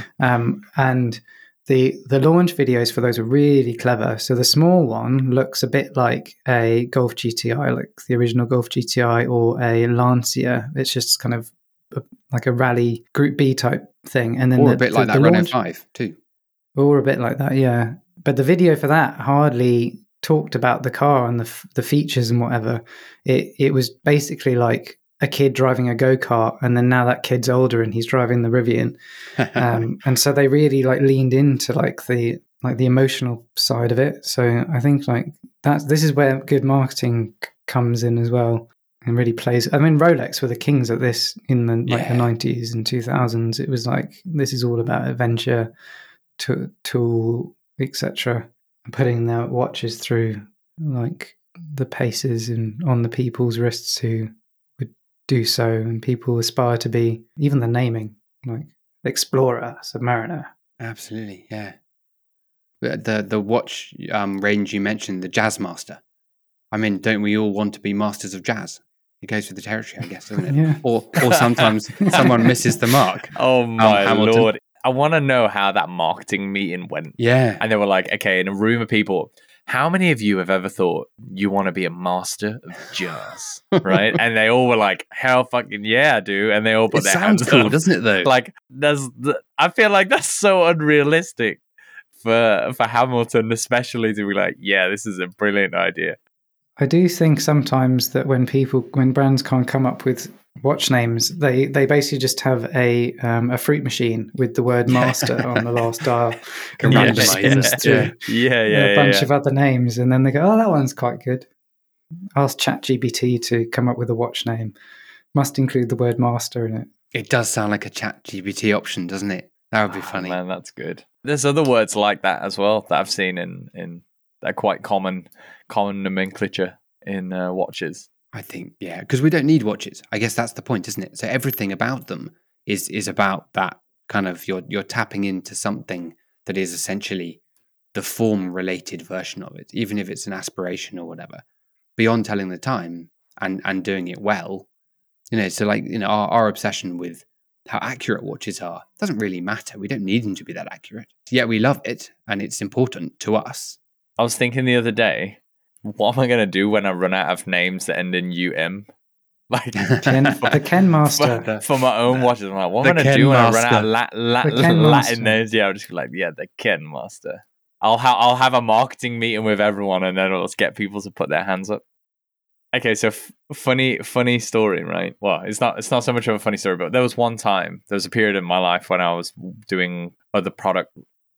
And the launch videos for those are really clever. So the small one looks a bit like a Golf GTI, like the original Golf GTI, or a Lancia. It's just kind of like a rally Group B type thing. And then a bit like that Renault 5 too. Or a bit like that, yeah. But the video for that hardly talked about the car and the features and whatever. It was basically like a kid driving a go-kart, and then now that kid's older and he's driving the Rivian. And so they really like leaned into like the emotional side of it. So I think like this is where good marketing comes in as well, and really plays. I mean, Rolex were the kings at this in the the 90s and 2000s. It was like, this is all about adventure, tool, etc. Putting their watches through like the paces and on the people's wrists who would do so, and people aspire to be. Even the naming, like Explorer, Submariner. Absolutely, yeah. The watch range you mentioned, the Jazzmaster. I mean, don't we all want to be masters of jazz? It goes with the territory, I guess, doesn't it? Yeah. Or sometimes someone misses the mark. Oh my Lord. I want to know how that marketing meeting went. Yeah. And they were like, okay, in a room of people, how many of you have ever thought you want to be a master of jazz? Right? And they all were like, hell fucking yeah, dude. And they all put their hands up. Sounds cool, doesn't it, though? Like, I feel like that's so unrealistic for Hamilton, especially, to be like, yeah, this is a brilliant idea. I do think sometimes that when brands can't come up with watch names, they basically just have a fruit machine with the word master on the last dial. Can spins through a bunch of other names, and then they go, oh, that one's quite good. Ask ChatGPT to come up with a watch name. Must include the word master in it. It does sound like a ChatGPT option, doesn't it? That would be funny. Man, that's good. There's other words like that as well that I've seen in they're quite common nomenclature in watches. I think, yeah, because we don't need watches. I guess that's the point, isn't it? So everything about them is about that kind of you're tapping into something that is essentially the form-related version of it, even if it's an aspiration or whatever. Beyond telling the time and doing it well, so like our obsession with how accurate watches are doesn't really matter. We don't need them to be that accurate. Yet we love it, and it's important to us. I was thinking the other day, what am I going to do when I run out of names that end in UM? Like the Ken Master. For my own watches. I'm like, what am I going to do when I run out of Latin names? Yeah, I'll just be like, yeah, the Ken Master. I'll have a marketing meeting with everyone, and then let's get people to put their hands up. Okay, so funny story, right? Well, it's not so much of a funny story, but there was a period in my life when I was doing other product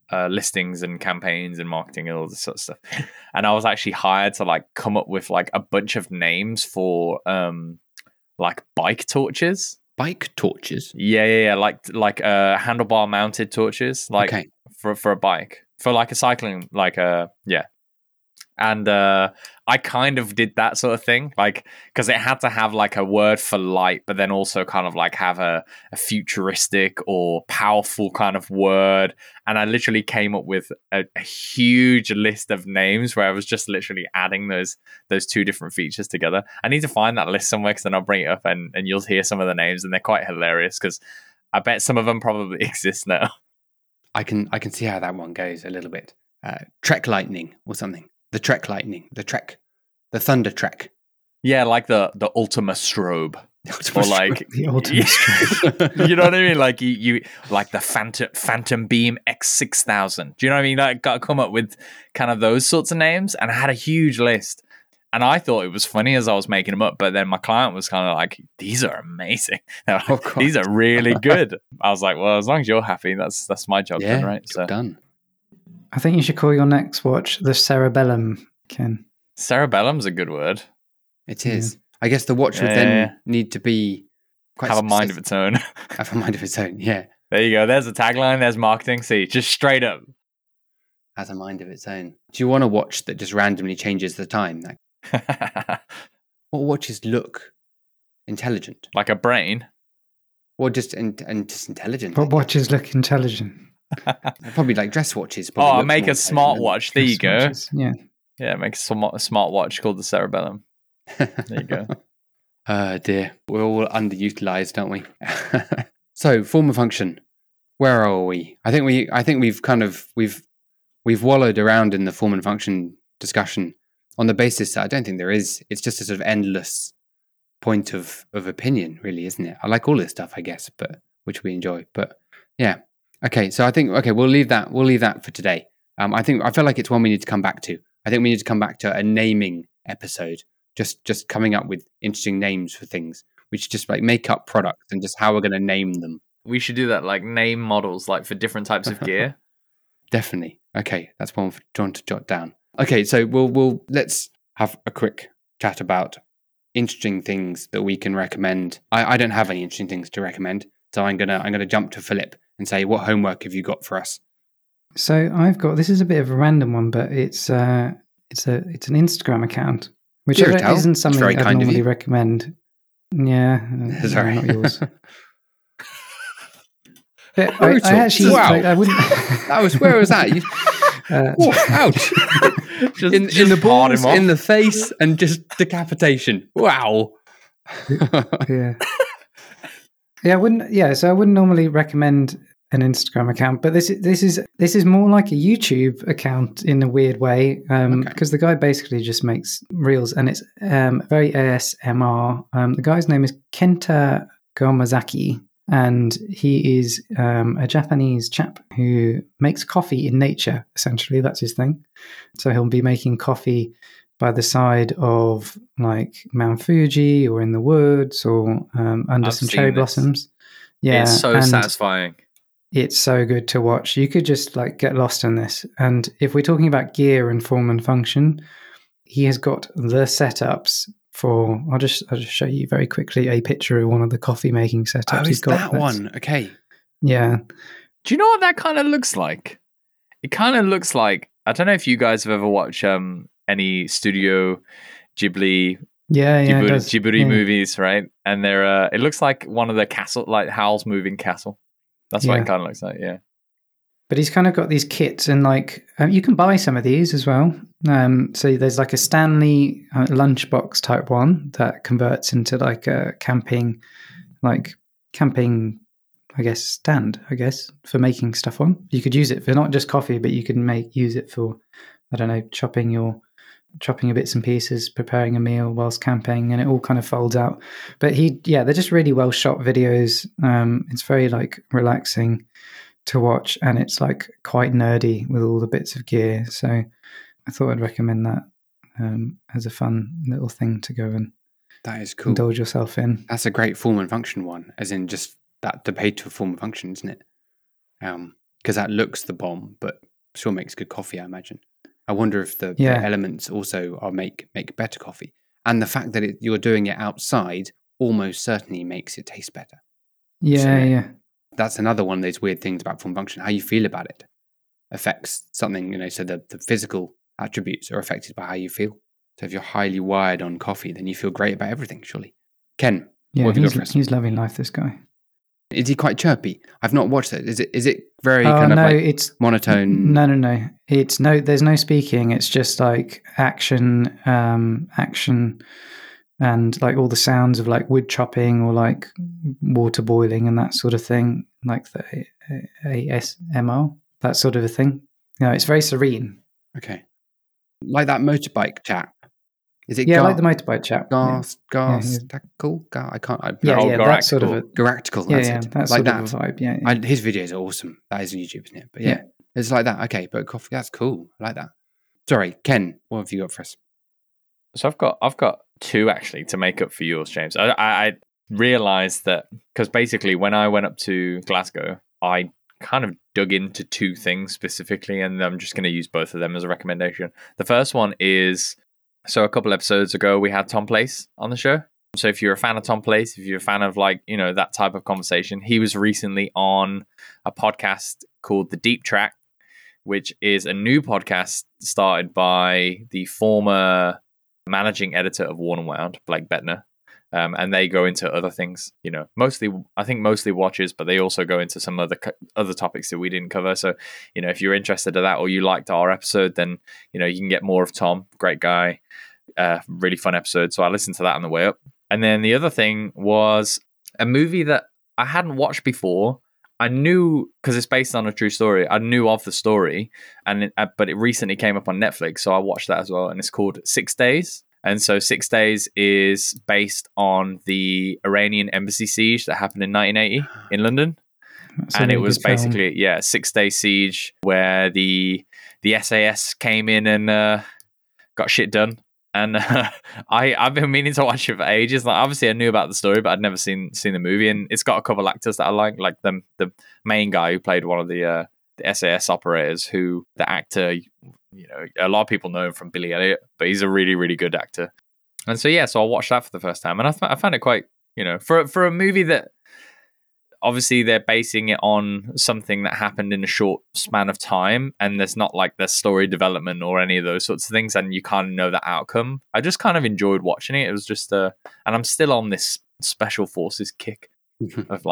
listings and campaigns and marketing and all this sort of stuff. And I was actually hired to like come up with like a bunch of names for like bike torches. Bike torches? Yeah. Like handlebar mounted torches, like for a bike, for like a cycling, like yeah. And I kind of did that sort of thing, like, because it had to have like a word for light, but then also kind of like have a futuristic or powerful kind of word. And I literally came up with a huge list of names where I was just literally adding those two different features together. I need to find that list somewhere, because then I'll bring it up and you'll hear some of the names, and they're quite hilarious, because I bet some of them probably exist now. I can see how that one goes a little bit. Trek Lightning or something. The Trek Lightning, the Thunder Trek. Yeah, like the Ultima Strobe. Or like the Ultima Strobe. You know what I mean? Like you like the Phantom Beam X6000. Do you know what I mean? Like, got to come up with kind of those sorts of names, and I had a huge list. And I thought it was funny as I was making them up, but then my client was kind of like, "These are amazing. Like, these are really good." I was like, "Well, as long as you're happy, that's my job done, right?" So done. I think you should call your next watch the Cerebellum, Ken. Cerebellum's a good word. It is. I guess the watch would then need to be quite have a mind of its own. Have a mind of its own, yeah. There you go. There's the tagline. There's marketing. See, just straight up. Has a mind of its own. Do you want a watch that just randomly changes the time? What watches look intelligent? Like a brain? Or just just intelligent? What watches look intelligent? Probably like dress watches. Make a smartwatch. There you go. Yeah, make a smart watch called the Cerebellum. There you go. Dear, we're all underutilized, aren't we? So, form and function. Where are we? I think we've wallowed around in the form and function discussion on the basis that I don't think there is. It's just a sort of endless point of opinion, really, isn't it? I like all this stuff, I guess, but which we enjoy. But yeah. Okay, so I think we'll leave that for today. I feel like it's one we need to come back to. I think we need to come back to a naming episode, just coming up with interesting names for things. We should just like make up products and just how we're going to name them. We should do that, like name models, like for different types of gear. Definitely. Okay, that's one for John to jot down. Okay, so let's have a quick chat about interesting things that we can recommend. I don't have any interesting things to recommend, so I'm gonna jump to Philip and say, what homework have you got for us? So I've got, this is a bit of a random one, but it's an Instagram account, which isn't something I normally recommend. Yeah, sorry, not yours. I actually, wow, I wouldn't. Where was that? Ouch! Just in the balls, in the face, and just decapitation. Wow. Yeah. Yeah, I wouldn't. Yeah, so I wouldn't normally recommend an Instagram account, but this is more like a YouTube account in a weird way, because the guy basically just makes reels, and it's very ASMR. The guy's name is Kenta Gomazaki, and he is a Japanese chap who makes coffee in nature. Essentially, that's his thing. So he'll be making coffee by the side of like Mount Fuji or in the woods or under some cherry blossoms. Yeah, it's so satisfying. It's so good to watch. You could just like get lost in this. And if we're talking about gear and form and function, he has got the setups for. I'll just show you very quickly a picture of one of the coffee making setups. Oh, is that one? Okay. Yeah. Do you know what that kind of looks like? It kind of looks like, I don't know if you guys have ever watched any Studio Ghibli Ghibli movies, right? And they're it looks like one of the castle, like Howl's Moving Castle. That's what it kind of looks like, yeah. But he's kind of got these kits, and like you can buy some of these as well. So there's like a Stanley lunchbox type one that converts into like a camping, I guess, stand, for making stuff on. You could use it for not just coffee, but you can use it for, I don't know, chopping your bits and pieces, preparing a meal whilst camping, and it all kind of folds out. But they're just really well shot videos. It's very like relaxing to watch, and it's like quite nerdy with all the bits of gear. So I thought I'd recommend that as a fun little thing to go and that is cool. Indulge yourself in. That's a great form and function one, as in just that debate of form and function, isn't it? because that looks the bomb, but still makes good coffee, I imagine. I wonder if the elements also are make better coffee. And the fact that you're doing it outside almost certainly makes it taste better. Yeah. That's another one of those weird things about form function. How you feel about it affects something, so the physical attributes are affected by how you feel. So if you're highly wired on coffee, then you feel great about everything, surely. Ken, what have you got for us? He's loving life, this guy. Is he quite chirpy? I've not watched it. Is it very it's monotone? No. There's no speaking. It's just like action, and like all the sounds of like wood chopping or like water boiling and that sort of thing, like the ASMR, that sort of a thing. It's very serene. Okay. Like that motorbike chap. Is it? Like the motorbike chap. Garactical? I can't. That's sort of a Garactical. That's it. That's like sort that. of a vibe. Yeah. His videos are awesome. That is on YouTube, isn't it? But it's like that. Okay, but coffee. That's cool. I like that. Sorry, Ken. What have you got for us? So I've got two actually to make up for yours, James. I realised that because basically when I went up to Glasgow, I kind of dug into two things specifically, and I'm just going to use both of them as a recommendation. The first one is, so a couple episodes ago we had Tom Place on the show. So if you're a fan of Tom Place, if you're a fan of that type of conversation, he was recently on a podcast called The Deep Track, which is a new podcast started by the former managing editor of Worn and Wound, Blake Bettner. And they go into other things, mostly watches, but they also go into some other topics that we didn't cover. So, if you're interested in that or you liked our episode, then, you can get more of Tom. Great guy, really fun episode. So I listened to that on the way up. And then the other thing was a movie that I hadn't watched before. I knew, because it's based on a true story, I knew of the story, but it recently came up on Netflix, so I watched that as well. And it's called 6 Days. And so 6 Days is based on the Iranian embassy siege that happened in 1980 in London. And it was basically, 6 day siege where the SAS came in and got shit done. And I've been meaning to watch it for ages. Like, obviously, I knew about the story, but I'd never seen the movie. And it's got a couple of actors that I like the main guy who played one of the SAS operators, who the actor, a lot of people know him from Billy Elliot, but he's a really, really good actor. And so I watched that for the first time, and I found it quite, for a movie that obviously they're basing it on something that happened in a short span of time, and there's not like the story development or any of those sorts of things, and you kind of know the outcome. I just kind of enjoyed watching it. It was just and I'm still on this special forces kick of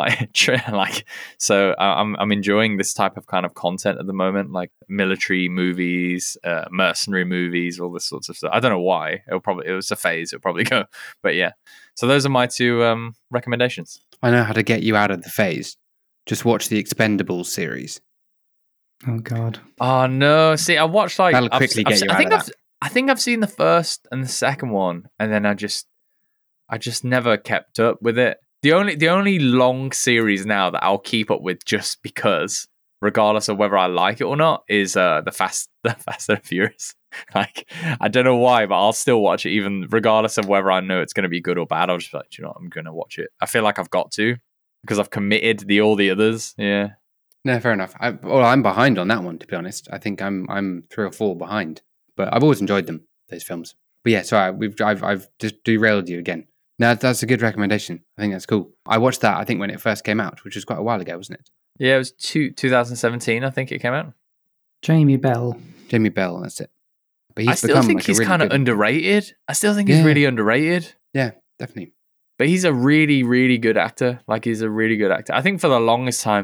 so I'm enjoying this type of kind of content at the moment, like military movies, mercenary movies, all this sorts of stuff. I don't know why. It was a phase. It'll probably go, but yeah. So those are my two recommendations. I know how to get you out of the phase. Just watch the Expendables series. Oh God. Oh no! See, I watched that'll quickly get you out of that. I think I've seen the first and the second one, and then I just never kept up with it. The only long series now that I'll keep up with just because, regardless of whether I like it or not, is the Fast and Furious. Like, I don't know why, but I'll still watch it even regardless of whether I know it's going to be good or bad. I'll just be like, I'm going to watch it. I feel like I've got to, because I've committed all the others. Yeah. No, fair enough. I'm behind on that one, to be honest. I think I'm 3 or 4 behind, but I've always enjoyed them, those films. But yeah, sorry, I've just derailed you again. No, that's a good recommendation. I think that's cool. I watched that, I think, when it first came out, which was quite a while ago, wasn't it? Yeah, it was 2017, I think it came out. Jamie Bell, that's it. But I still think he's kind of underrated. I still think he's really underrated. Yeah, definitely. But he's a really, really good actor. Like, he's a really good actor. I think for the longest time,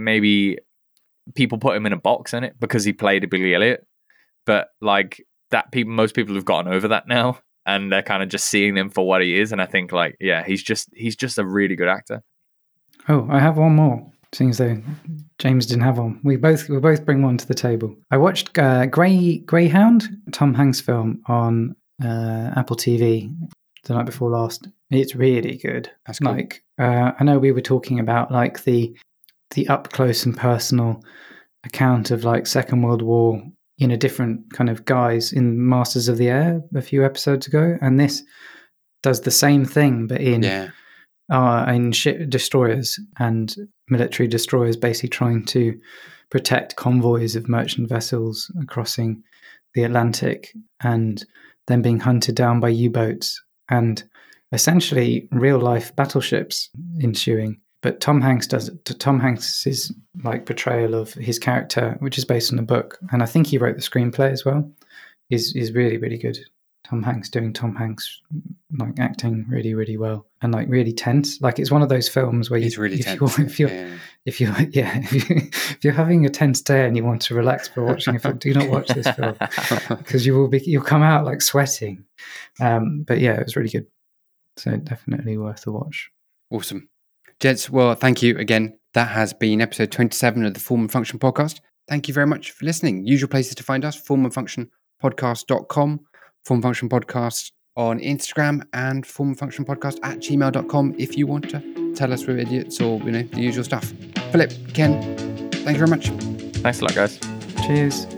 people put him in a box in it because he played a Billy Elliot. But like most people have gotten over that now, and they're kind of just seeing him for what he is. And I think he's just a really good actor. Oh, I have one more. Seems though James didn't have one. We'll both bring one to the table. I watched Greyhound, Tom Hanks film on Apple TV the night before last. It's really good. That's cool. Like, I know we were talking about like the up close and personal account of like Second World War, different kind of guys in Masters of the Air a few episodes ago, and this does the same thing, but in ship destroyers and military destroyers, basically trying to protect convoys of merchant vessels crossing the Atlantic and then being hunted down by U-boats and essentially real life battleships ensuing. But Tom Hanks's like portrayal of his character, which is based on a book, and I think he wrote the screenplay as well, is really, really good. Tom Hanks doing Tom Hanks, like acting really, really well and like really tense. Like it's one of those films where He's really tense. If you're having a tense day and you want to relax for watching a film, do not watch this film because you'll come out like sweating. But yeah, it was really good. So definitely worth a watch. Awesome. Gents, well, thank you again. That has been episode 27 of the Form and Function podcast. Thank you very much for listening. Usual places to find us, formandfunctionpodcast.com, Form and Function Podcast on Instagram, and formandfunctionpodcast @gmail.com if you want to tell us we're idiots or, the usual stuff. Philip, Ken, thank you very much. Thanks a lot, guys. Cheers.